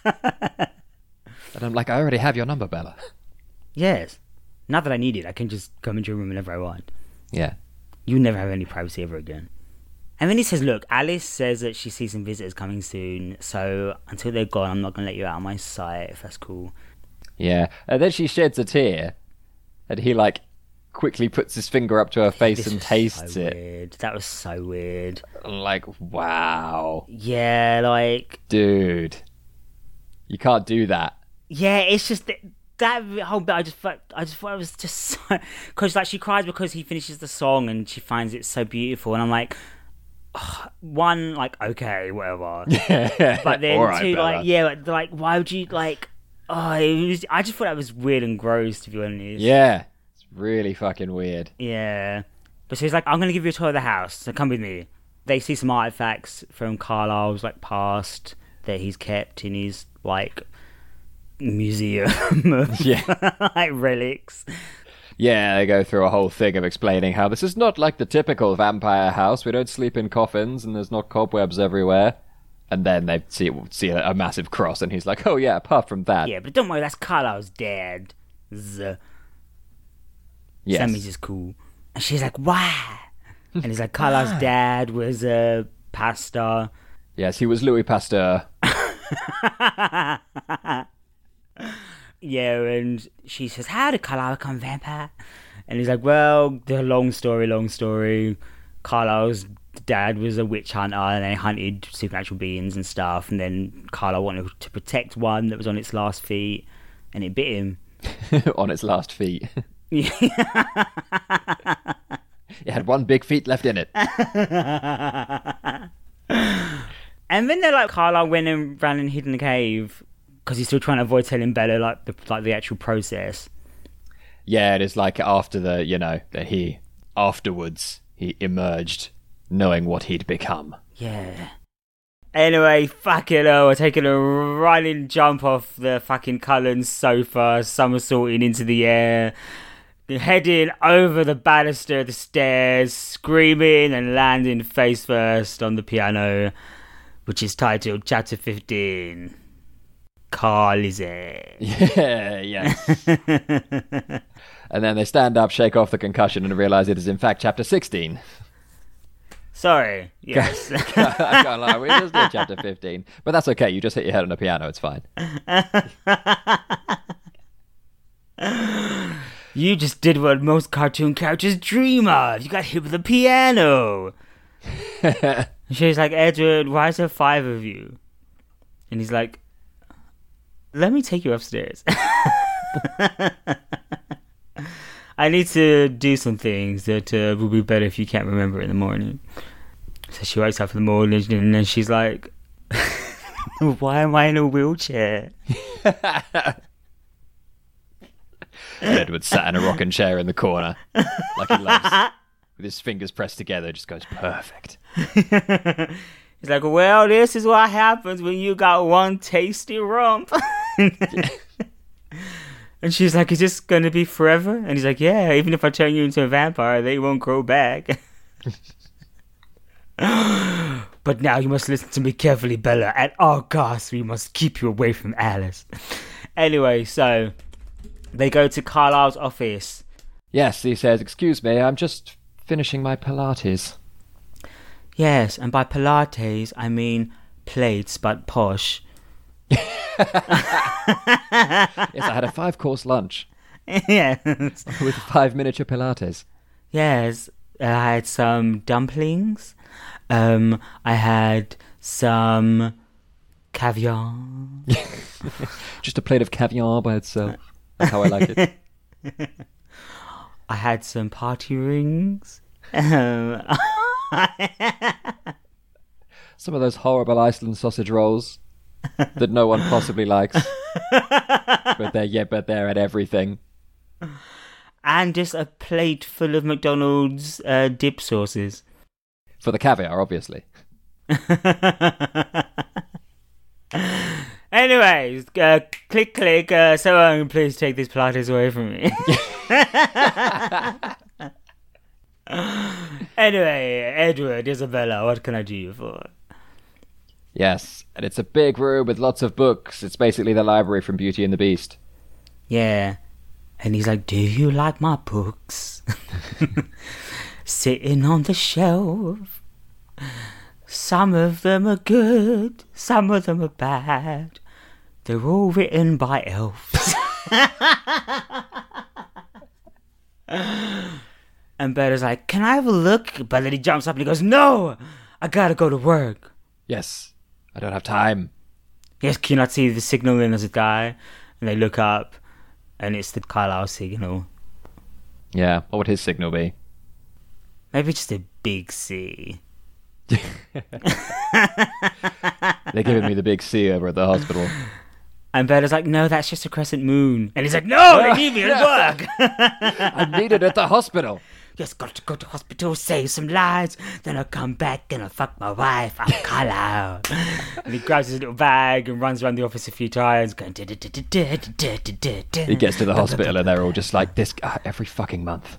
I'm like, I already have your number, Bella. Yes. Not that I need it, I can just come into your room whenever I want. Yeah. You never have any privacy ever again. And then he says, look, Alice says that she sees some visitors coming soon, so until they're gone, I'm not going to let you out of my sight, if that's cool. Yeah, and then she sheds a tear, and he like quickly puts his finger up to her face This and was tastes so it. Weird. That was so weird. Like, wow, Yeah, like dude, you can't do that. yeah, it's just that, that whole bit. I just thought, I just thought it was just so because like she cries because he finishes the song and she finds it so beautiful, and I'm like, oh, one like okay, whatever, but then All right, two Bella. like yeah, like, like why would you like? Oh, it was. I just thought that was weird and gross, to be honest. Yeah, it's really fucking weird. Yeah. But so he's like, I'm going to give you a tour of the house, so come with me. They see some artifacts from Carlisle's, like, past that he's kept in his, like, museum of, Yeah. like, relics. Yeah, they go through a whole thing of explaining how this is not like the typical vampire house. We don't sleep in coffins, and there's not cobwebs everywhere. And then they see see a, a massive cross, and he's like, oh yeah, apart from that. Yeah, but don't worry, that's Carlisle's dad. Z. Yes. Sammy's is cool. And she's like, why? And he's like, Carlisle's dad was a pastor. Yes, he was Louis Pasteur. Yeah, and she says, how did Carlisle become a vampire? And he's like, well, the long story, long story. Carlisle's dad was a witch hunter, and they hunted supernatural beings and stuff, and then Carlisle wanted to protect one that was on its last feet, and it bit him. On its last feet. It had one big feet left in it. And then they're like, Carlisle went and ran and hid in the cave because he's still trying to avoid telling Bella like the like the actual process. Yeah, it is like after the, you know, that he, afterwards, he emerged knowing what he'd become. Yeah. Anyway, fucking hell, we're taking a running jump off the fucking Cullen's sofa, somersaulting into the air, heading over the banister of the stairs, screaming and landing face first on the piano, which is titled Chapter fifteen. Carl is it? Yeah, yes. And then they stand up, shake off the concussion, and realise it is in fact Chapter sixteen. Sorry, yes. I can't lie, we just did Chapter fifteen. But that's okay, you just hit your head on the piano, it's fine. You just did what most cartoon characters dream of. You got hit with a piano. She's like, Edward, why is there five of you? And he's like, let me take you upstairs. I need to do some things that uh, will be better if you can't remember in the morning. So she wakes up in the morning and then she's like, why am I in a wheelchair? Edward sat in a rocking chair in the corner, like he loves, with his fingers pressed together, just goes, perfect. He's like, well, this is what happens when you got one tasty rump. And she's like, is this going to be forever? And he's like, yeah, even if I turn you into a vampire, they won't grow back. But now you must listen to me carefully, Bella. At all costs, we must keep you away from Alice. Anyway, so they go to Carlisle's office. Yes, he says, excuse me, I'm just finishing my Pilates. Yes, and by Pilates, I mean plates, but posh. Yes, I had a five-course lunch. Yes. With five miniature Pilates. Yes, I had some dumplings. Um, I had some caviar. Just a plate of caviar by itself. That's how I like it. I had some party rings. Um, Some of those horrible Iceland sausage rolls that no one possibly likes. But they're, yeah, but they're at everything. And just a plate full of McDonald's uh, dip sauces. For the caviar, obviously. Anyways, uh, click, click. Uh, someone please take this Pilates away from me. Anyway, Edward, Isabella, what can I do you for? Yes, and it's a big room with lots of books. It's basically the library from Beauty and the Beast. Yeah. And he's like, do you like my books? Sitting on the shelf. Some of them are good, some of them are bad. They're all written by elves. And Bella's like, can I have a look? But then he jumps up and he goes, no, I gotta go to work. Yes, I don't have time. Yes, can you not see the signal in as a guy? And they look up and it's the Carlisle signal. Yeah, what would his signal be? Maybe just a big C. They're giving me the big C over at the hospital. And Bella's like, no, that's just a crescent moon. And he's like, no, they need me at work. I'm needed at the hospital. Yes, got to go to hospital, save some lives. Then I'll come back and I'll fuck my wife. I'm Carlisle. And he grabs his little bag and runs around the office a few times. Going, He gets to the hospital and they're all just like, this guy every fucking month.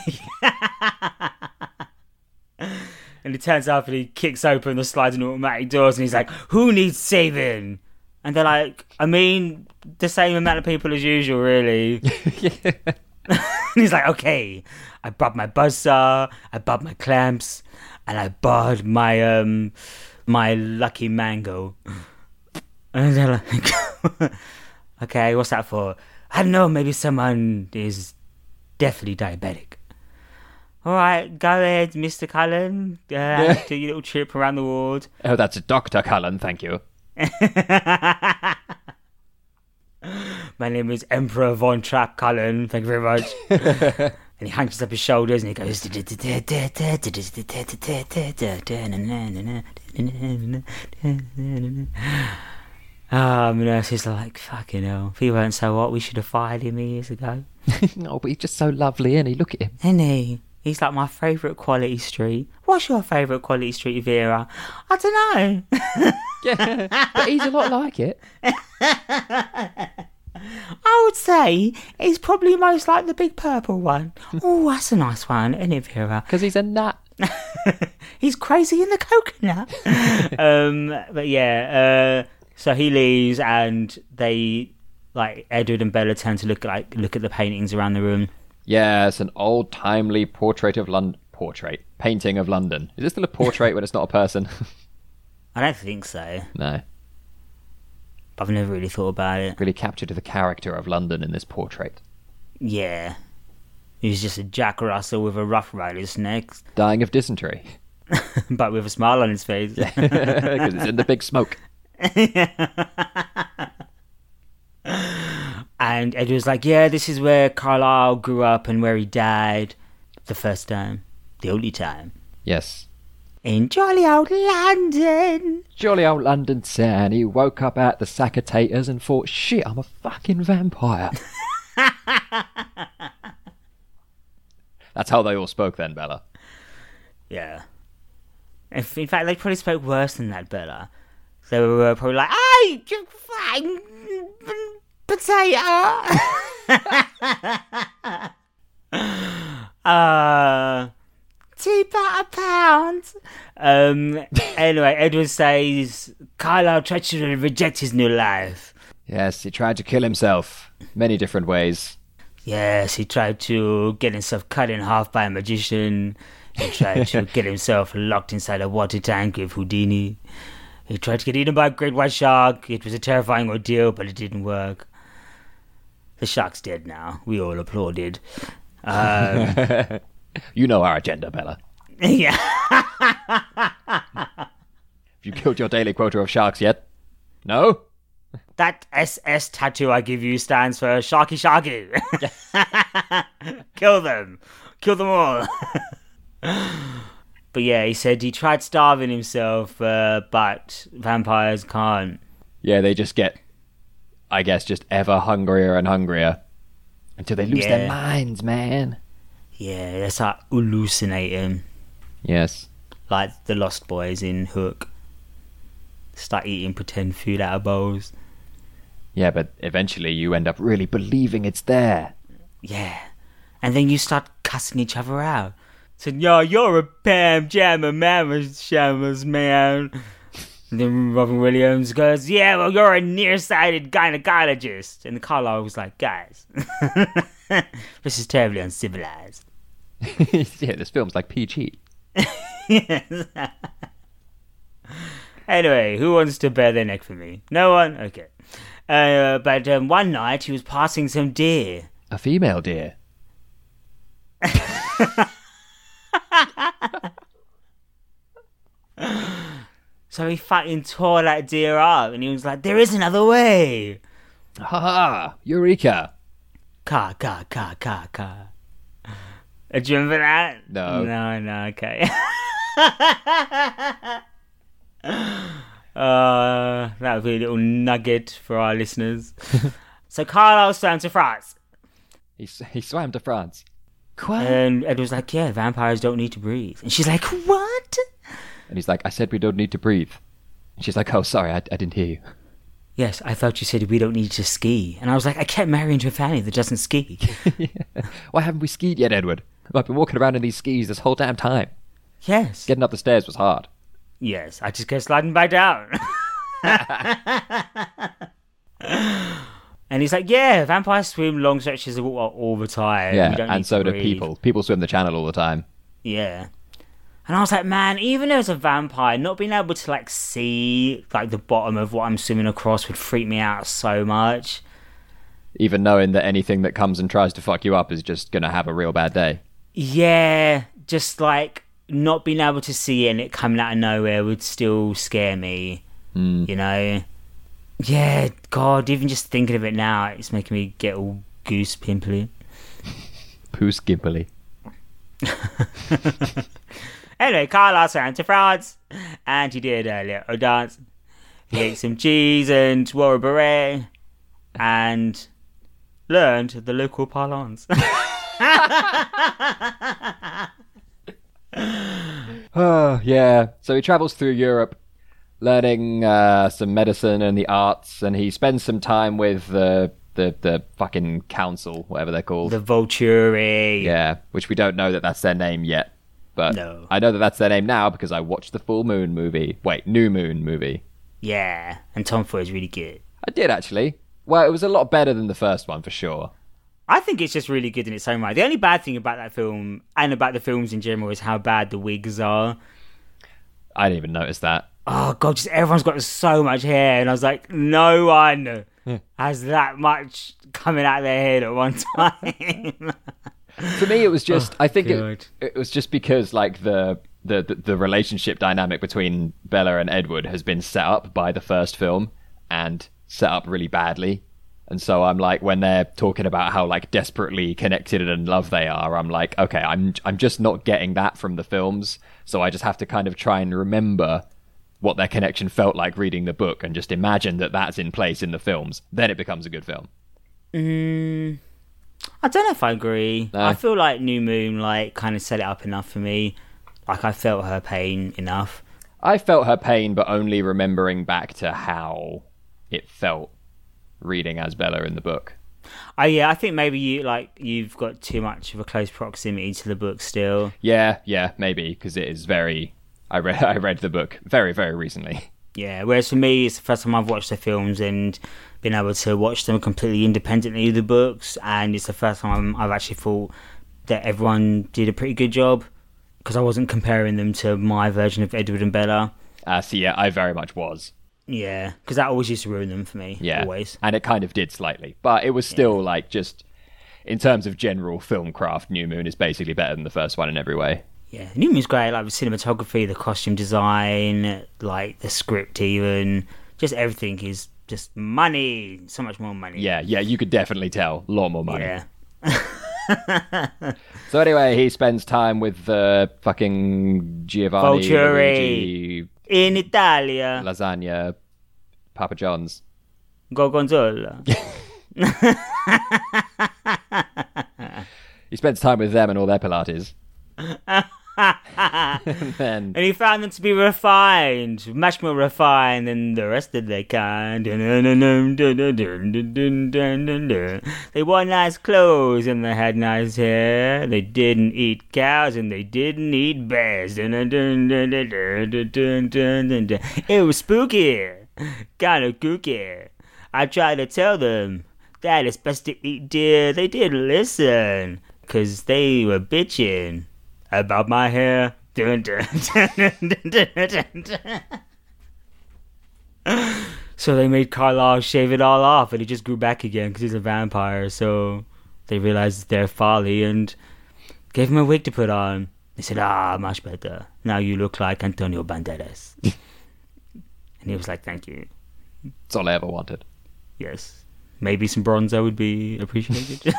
And he turns up and he kicks open the sliding automatic doors and he's like, who needs saving? And they're like, I mean, the same amount of people as usual, really. Yeah. And he's like, okay, I bought my buzzsaw, I bought my clamps, and I bought my um my lucky mango. And they're like, okay, what's that for? I don't know, maybe someone is definitely diabetic. All right, go ahead, Mister Cullen. Uh, Yeah. Do your little trip around the ward. Oh, that's Doctor Cullen, thank you. My name is Emperor Von Trapp Cullen. Thank you very much. And he hunches up his shoulders and he goes. Ah, my nurse is like, fucking hell. If he weren't so what, we should have fired him years ago. No, but he's just so lovely, isn't he? Look at him. Isn't he? He's like my favourite quality street. What's your favourite quality street, Vera? I don't know. Yeah, but he's a lot like it. I would say he's probably most like the big purple one. Oh, that's a nice one, isn't it, Vera? Because he's a nut. He's crazy in the coconut. um, but yeah, uh, so he leaves and they, like, Edward and Bella turn to look like look at the paintings around the room. Yeah, it's an old-timely portrait of London. Portrait. Painting of London. Is this still a portrait when it's not a person? I don't think so. No. I've never really thought about it. Really captured the character of London in this portrait. Yeah. He's just a Jack Russell with a Rough Rider's neck. Dying of dysentery. But with a smile on his face. Because it's in the big smoke. And Ed was like, yeah, this is where Carlisle grew up and where he died. The first time. The only time. Yes. In jolly old London. Jolly old London town. He woke up at the sack of taters and thought, shit, I'm a fucking vampire. That's how they all spoke then, Bella. Yeah. If, in fact, they probably spoke worse than that, Bella. They were probably like, hey, you fine potato. uh, two pound a pound. Um, anyway, Edward says Carlisle tried to reject his new life. Yes, he tried to kill himself. Many different ways. Yes, he tried to get himself cut in half by a magician. He tried to get himself locked inside a water tank with Houdini. He tried to get eaten by a great white shark. It was a terrifying ordeal, but it didn't work. The shark's dead now. We all applauded. Um, you know our agenda, Bella. Yeah. Have you killed your daily quota of sharks yet? No? That S S tattoo I give you stands for Sharky Sharky. Kill them. Kill them all. But yeah, he said he tried starving himself, uh, but vampires can't. Yeah, they just get, I guess, just ever hungrier and hungrier. Until they lose Yeah. their minds, man. Yeah, that's like hallucinating. Yes. Like the Lost Boys in Hook. Start eating pretend food out of bowls. Yeah, but eventually you end up really believing it's there. Yeah. And then you start cussing each other out. Said, yo, you're a Pam Jammer Mamma Shammers, man. And then Robin Williams goes, yeah, well, you're a nearsighted gynecologist. And the Carlisle was like, guys, this is terribly uncivilized. Yeah, this film's like P G. Yes. Anyway, who wants to bare their neck for me? No one? Okay. Uh, but um, one night he was passing some deer. A female deer. So he fucking tore that deer up and he was like, there is another way. Ha ha! Eureka! Ka, ka, ka, ka, ka. Uh, do you remember that? No. No, no, okay. uh, that would be a little nugget for our listeners. So Carlisle swam to France. He, he swam to France. What? And Ed was like, yeah, vampires don't need to breathe. And she's like, what? And he's like, I said we don't need to breathe. And she's like, oh, sorry, I, I didn't hear you. Yes, I thought you said we don't need to ski. And I was like, I can't marry into a family that doesn't ski. Yeah. Why haven't we skied yet, Edward? I've been walking around in these skis this whole damn time. Yes. Getting up the stairs was hard. Yes, I just kept sliding back down. And he's like, yeah, vampires swim long stretches of water all the time. Yeah, We don't and need so to do breathe. people. People swim the channel all the time. Yeah. And I was like, man, even as a vampire, not being able to, like, see, like, the bottom of what I'm swimming across would freak me out so much. Even knowing that anything that comes and tries to fuck you up is just going to have a real bad day. Yeah, just, like, not being able to see it and it coming out of nowhere would still scare me, Mm. you know? Yeah, God, even just thinking of it now, it's making me get all goose pimply. Poo skimpily. Anyway, Carlos went to France, and he did a little dance. He ate some cheese and wore a beret, and learned the local parlance. Oh, yeah. So he travels through Europe, learning uh, some medicine and the arts, and he spends some time with the the, the fucking council, whatever they're called. The Volturi. Yeah, which we don't know that that's their name yet. But No. I know that that's their name now because I watched the Full Moon movie. Wait, New Moon movie. Yeah, and Tom Ford is really good. I did, actually. Well, it was a lot better than the first one, for sure. I think it's just really good in its own right. The only bad thing about that film, and about the films in general, is how bad the wigs are. I didn't even notice that. Oh, God, just everyone's got so much hair. And I was like, no one has that much coming out of their head at one time. For me, it was just. Oh, I think God. it, it was just because like the, the the the relationship dynamic between Bella and Edward has been set up by the first film and set up really badly, and so I'm like, when they're talking about how like desperately connected and in love they are, I'm like, okay, I'm I'm just not getting that from the films, so I just have to kind of try and remember what their connection felt like reading the book and just imagine that that's in place in the films. Then it becomes a good film. Mm, I don't know if I agree. No. I feel like New Moon like kind of set it up enough for me. Like I felt her pain enough. I felt her pain, but only remembering back to how it felt reading as Bella in the book. Oh yeah, I think maybe you like you've got too much of a close proximity to the book still. Yeah, yeah, maybe, because it is very... I read I read the book very, very recently. Yeah, whereas for me, it's the first time I've watched the films and been able to watch them completely independently of the books, and it's the first time I've actually thought that everyone did a pretty good job, because I wasn't comparing them to my version of Edward and Bella. Uh, so yeah, I very much was. Yeah, because that always used to ruin them for me. Yeah, Always. and it kind of did slightly, but it was still like just in terms of general film craft, New Moon is basically better than the first one in every way. Yeah, New Moon's great, like the cinematography, the costume design, like the script even, just everything is just money, so much more money. Yeah, yeah, you could definitely tell a lot more money. Yeah. So anyway, he spends time with the uh, fucking Giovanni, Volturi. Luigi, In Italia, lasagna, Papa John's. Gorgonzola. He spends time with them and all their Pilates. And then And he found them to be refined, much more refined than the rest of their kind. They wore nice clothes and they had nice hair. They didn't eat cows and they didn't eat bears. It was spooky, kind of kooky. I tried to tell them that it's best to eat deer. They didn't listen, because they were bitching about my hair. Dun, dun, dun, dun, dun, dun, dun. So they made Carlisle shave it all off, and he just grew back again because he's a vampire. So they realized their folly and gave him a wig to put on. They said, ah, much better. Now you look like Antonio Banderas. And he was like, thank you. That's all I ever wanted. Yes. Maybe some bronzer would be appreciated.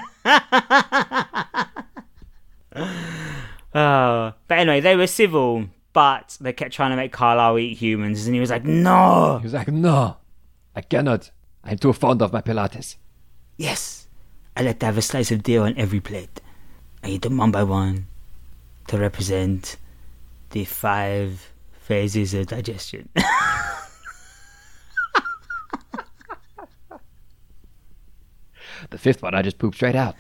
uh, but anyway, they were civil, but they kept trying to make Carlisle eat humans, and he was like, no! He was like, no, I cannot. I'm too fond of my Pilates. Yes, I like to have a slice of deer on every plate. I eat them one by one to represent the five phases of digestion. The fifth one, I just pooped straight out.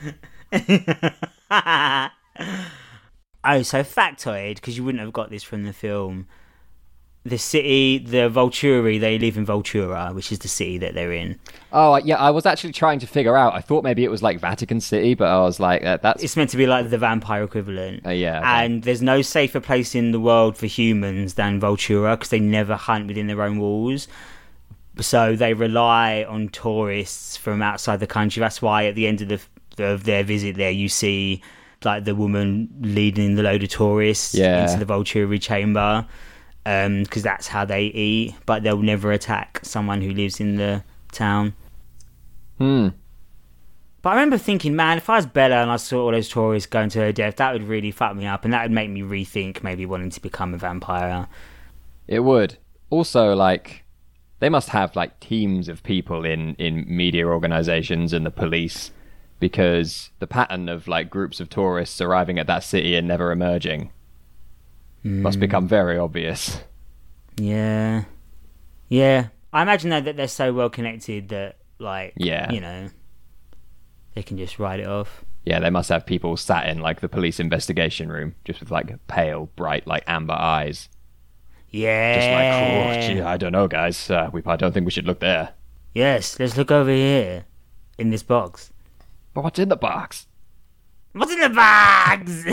Oh, so factoid, because you wouldn't have got this from the film. The city, the Volturi, they live in Voltura, which is the city that they're in. Oh, yeah, I was actually trying to figure out. I thought maybe it was like Vatican City, but I was like, uh, that's... It's meant to be like the vampire equivalent. Uh, yeah. Okay. And there's no safer place in the world for humans than Voltura, because they never hunt within their own walls. So they rely on tourists from outside the country. That's why at the end of the of their visit there, you see like the woman leading the load of tourists yeah. into the Volturi chamber, because um, that's how they eat. But they'll never attack someone who lives in the town. Hmm. But I remember thinking, man, if I was Bella and I saw all those tourists going to her death, that would really fuck me up, and that would make me rethink maybe wanting to become a vampire. It would. Also, like, they must have like teams of people in, in media organizations and the police, because the pattern of like groups of tourists arriving at that city and never emerging mm. must become very obvious. Yeah. Yeah. I imagine though that they're so well connected that like, yeah. you know, they can just write it off. Yeah, they must have people sat in like the police investigation room just with like pale, bright, like amber eyes. Yeah. Just like, oh, gee, I don't know, guys. Uh, we, I don't think we should look there. Yes, let's look over here in this box. But what's in the box? What's in the box?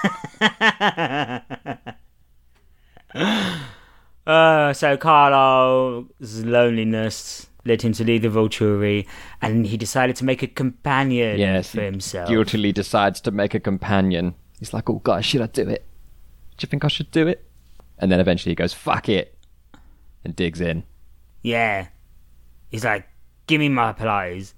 uh, so Carlisle's loneliness led him to leave the Volturi, and he decided to make a companion yes, for himself. Guiltily decides to make a companion. He's like, oh, guys, should I do it? Do you think I should do it? And then eventually he goes, fuck it, and digs in. Yeah. He's like, give me my Pilates.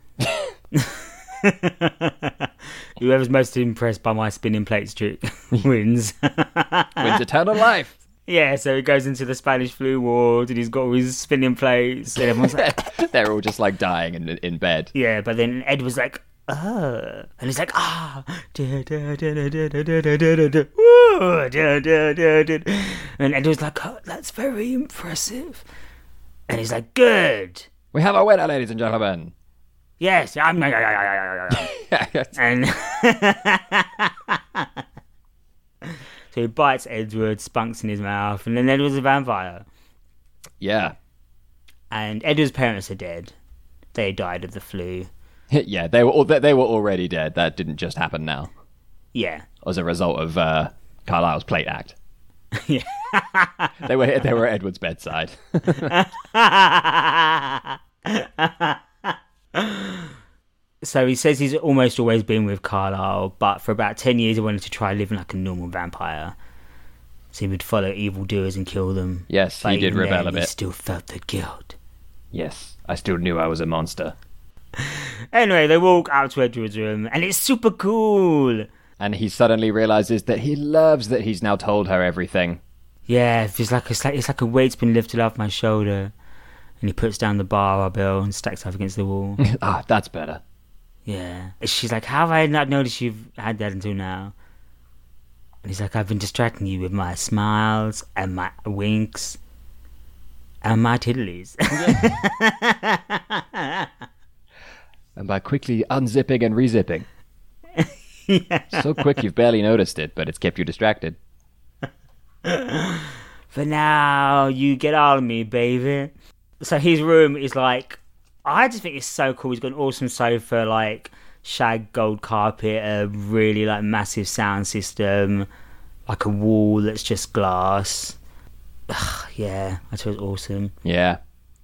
Whoever's most impressed by my spinning plates trick wins. Wins eternal life. Yeah, so he goes into the Spanish flu ward and he's got all his spinning plates and everyone's like... They're all just like dying in, in bed. Yeah, but then Ed was like, oh. And he's like, ah. And Ed was like, oh, that's very impressive. And he's like, good. We have a winner, ladies and gentlemen. Yes, I'm... and... So he bites Edward, spunks in his mouth, and then Edward's a vampire. Yeah. And Edward's parents are dead. They died of the flu. Yeah, they were all, they were already dead. That didn't just happen now. Yeah. As a result of uh, Carlisle's plate act. Yeah. they were they were at Edward's bedside. So he says he's almost always been with Carlisle, but for about ten years he wanted to try living like a normal vampire. So he would follow evildoers and kill them. Yes, but he did rebel then a bit. He still felt the guilt. Yes, I still knew I was a monster. Anyway, they walk out to Edward's room, and it's super cool. And he suddenly realizes that he loves that he's now told her everything. Yeah, it's like it's like it's like a weight's been lifted off my shoulder. And he puts down the bar bill and stacks up against the wall. Ah, that's better. Yeah. She's like, how have I not noticed you've had that until now? And he's like, I've been distracting you with my smiles and my winks and my tiddlies. And by quickly unzipping and rezipping. Yeah. So quick you've barely noticed it, but it's kept you distracted. For now, you get all of me, baby. So his room is like, I just think it's so cool. He's got an awesome sofa, like shag gold carpet, a really like massive sound system, like a wall that's just glass. Ugh, yeah, I thought it was awesome. Yeah.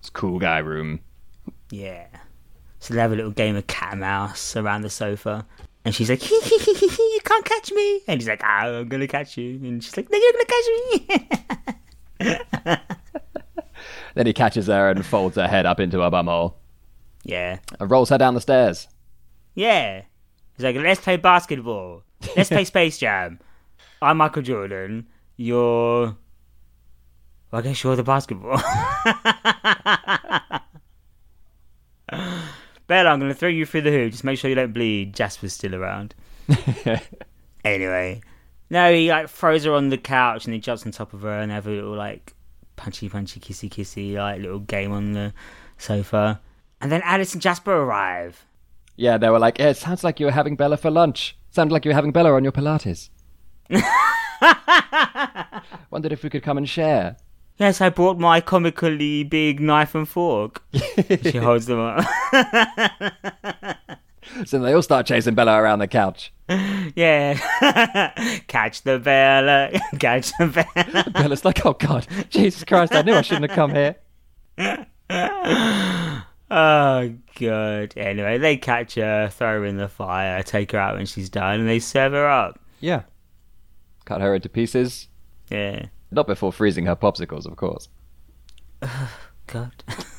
It's cool guy room. Yeah. So they have a little game of cat and mouse around the sofa. And she's like, hee hee hee hee hee, you can't catch me. And he's like, ah, I'm going to catch you. And she's like, no, you're going to catch me. Then he catches her and folds her head up into her bumhole. Yeah. And rolls her down the stairs. Yeah. He's like, let's play basketball. Let's play Space Jam. I'm Michael Jordan. You're... Well, I guess you're the basketball. Bella, I'm going to throw you through the hoop. Just make sure you don't bleed. Jasper's still around. Anyway. No, he like throws her on the couch and he jumps on top of her and have a little like punchy punchy kissy kissy like little game on the sofa. And then Alice and Jasper arrive. Yeah, they were like, yeah, it sounds like you were having Bella for lunch. Sounded like you were having Bella on your Pilates. Wondered if we could come and share. Yes, I brought my comically big knife and fork. She holds them up. So they all start chasing Bella around the couch. Yeah. Catch the Bella. Catch the Bella. Bella's like, oh God, Jesus Christ, I knew I shouldn't have come here. Oh, God. Anyway, they catch her, throw her in the fire, take her out when she's done, and they serve her up. Yeah. Cut her into pieces. Yeah. Not before freezing her popsicles, of course. God.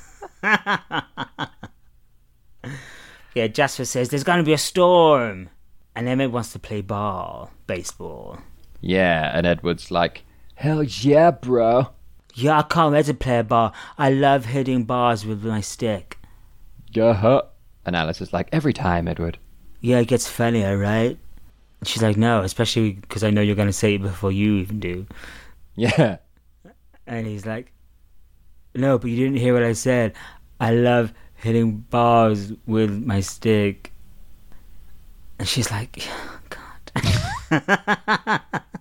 Yeah, Jasper says there's going to be a storm. And Emmett wants to play ball, baseball. Yeah, and Edward's like, hell yeah, bro. Yeah, I can't wait to play ball. I love hitting balls with my stick. Yeah. And Alice is like, every time, Edward. Yeah, it gets funnier, right? She's like, no, especially because I know you're going to say it before you even do. Yeah. And he's like, no, but you didn't hear what I said. I love hitting balls with my stick. And she's like, oh, God.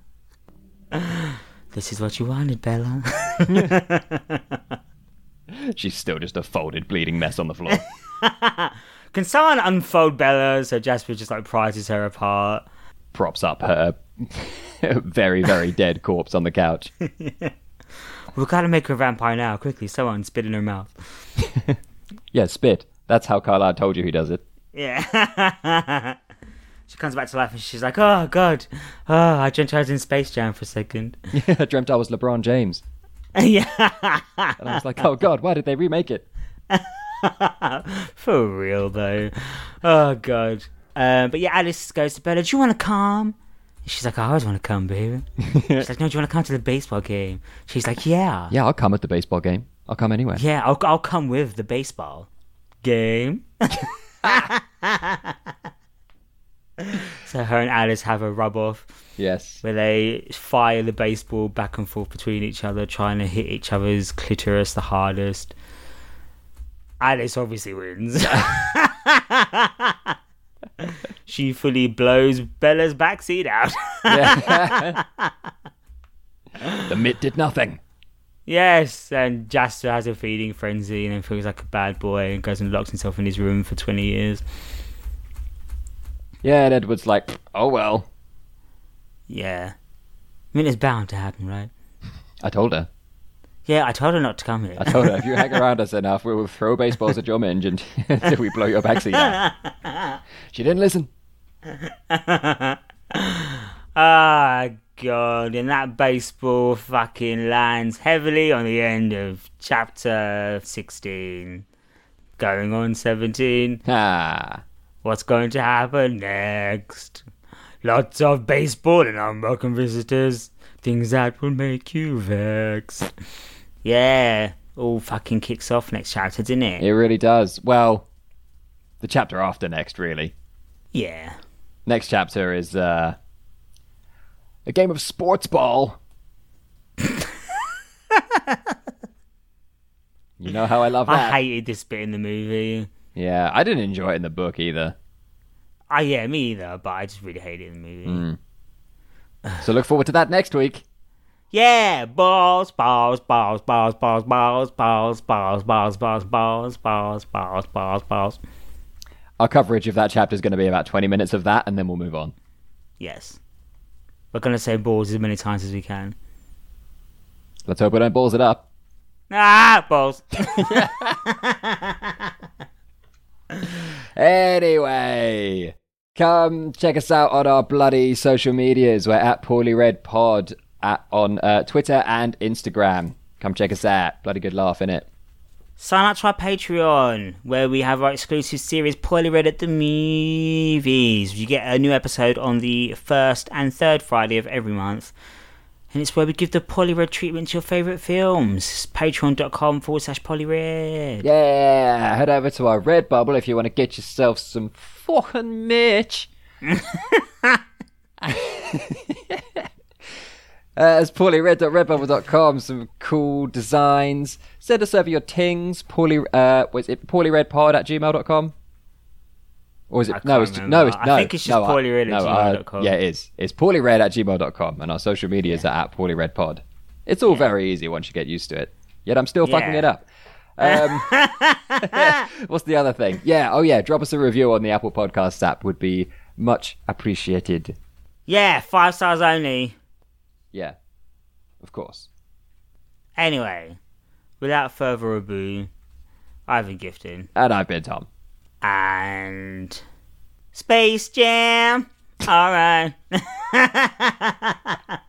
This is what you wanted, Bella. She's still just a folded, bleeding mess on the floor. Can someone unfold Bella so Jasper just like prizes her apart? Props up her very, very dead corpse on the couch. We've got to make her a vampire now. Quickly, someone spit in her mouth. Yeah, spit. That's how Carlisle told you he does it. Yeah. She comes back to life and she's like, oh, God. Oh, I dreamt I was in Space Jam for a second. Yeah, I dreamt I was LeBron James. Yeah. And I was like, oh, God, why did they remake it? For real, though. Oh, God. Um, but yeah, Alice goes to Bella, do you want to come? And she's like, I always want to come, baby. She's like, no, do you want to come to the baseball game? She's like, yeah. Yeah, I'll come at the baseball game. I'll come anyway. Yeah, I'll, I'll come with the baseball game. So her and Alice have a rub-off. Yes. Where they fire the baseball back and forth between each other, trying to hit each other's clitoris the hardest. Alice obviously wins. She fully blows Bella's backseat out. Yeah. The mitt did nothing. Yes, and Jasper has a feeding frenzy and then feels like a bad boy and goes and locks himself in his room for twenty years. Yeah, and Edward's like, oh well. Yeah. I mean, it's bound to happen, right? I told her. Yeah, I told her not to come here. I told her, if you hang around us enough, we will throw baseballs at your minge until we blow your backseat out. She didn't listen. Ah, God. And that baseball fucking lands heavily on the end of chapter sixteen. Going on seventeen. Ah. What's going to happen next? Lots of baseball and unwelcome visitors. Things that will make you vex. Yeah, all fucking kicks off next chapter, didn't it? It really does. Well, the chapter after next, really. Yeah. Next chapter is uh, a game of sports ball. You know how I love that. I hated this bit in the movie. Yeah, I didn't enjoy it in the book either. Oh, yeah, me either, but I just really hated it in the movie. Mm. So look forward to that next week. Yeah, balls, balls, balls, balls, balls, balls, balls, balls, balls, balls, balls, balls, balls, balls, balls. Our coverage of that chapter is going to be about twenty minutes of that, and then we'll move on. Yes. We're going to say balls as many times as we can. Let's hope we don't balls it up. Ah, balls. Anyway, come check us out on our bloody social medias. We're at Poorly Read Pod at, on uh, Twitter and Instagram. Come check us out. Bloody good laugh, innit? Sign up to our Patreon, where we have our exclusive series, Poorly Read at the Movies. You get a new episode on the first and third Friday of every month. And it's where we give the Poorly Read treatment to your favourite films. Patreon.com forward slash Poorly Read. Yeah, head over to our Redbubble if you want to get yourself some fucking merch. Uh, it's poorly read dot redbubble dot com. Some cool designs. Send us over your tings. Poorly, uh, was it poorlyredpod at gmail dot com? Or is it? I No, it's can't no, remember. it's I no. think it's just no, I- poorlyred at no, gmail dot com. I- Yeah, it is. It's poorlyred at gmail dot com, and our social medias are at poorlyredpod. It's all very easy once you get used to it. Yet I'm still fucking Yeah. it up. Um, what's the other thing? Yeah, oh yeah, drop us a review on the Apple Podcasts app would be much appreciated. Yeah, five stars only. Yeah, of course. Anyway, without further ado, I've been Gifted. And I've been Tom. And Space Jam. All right.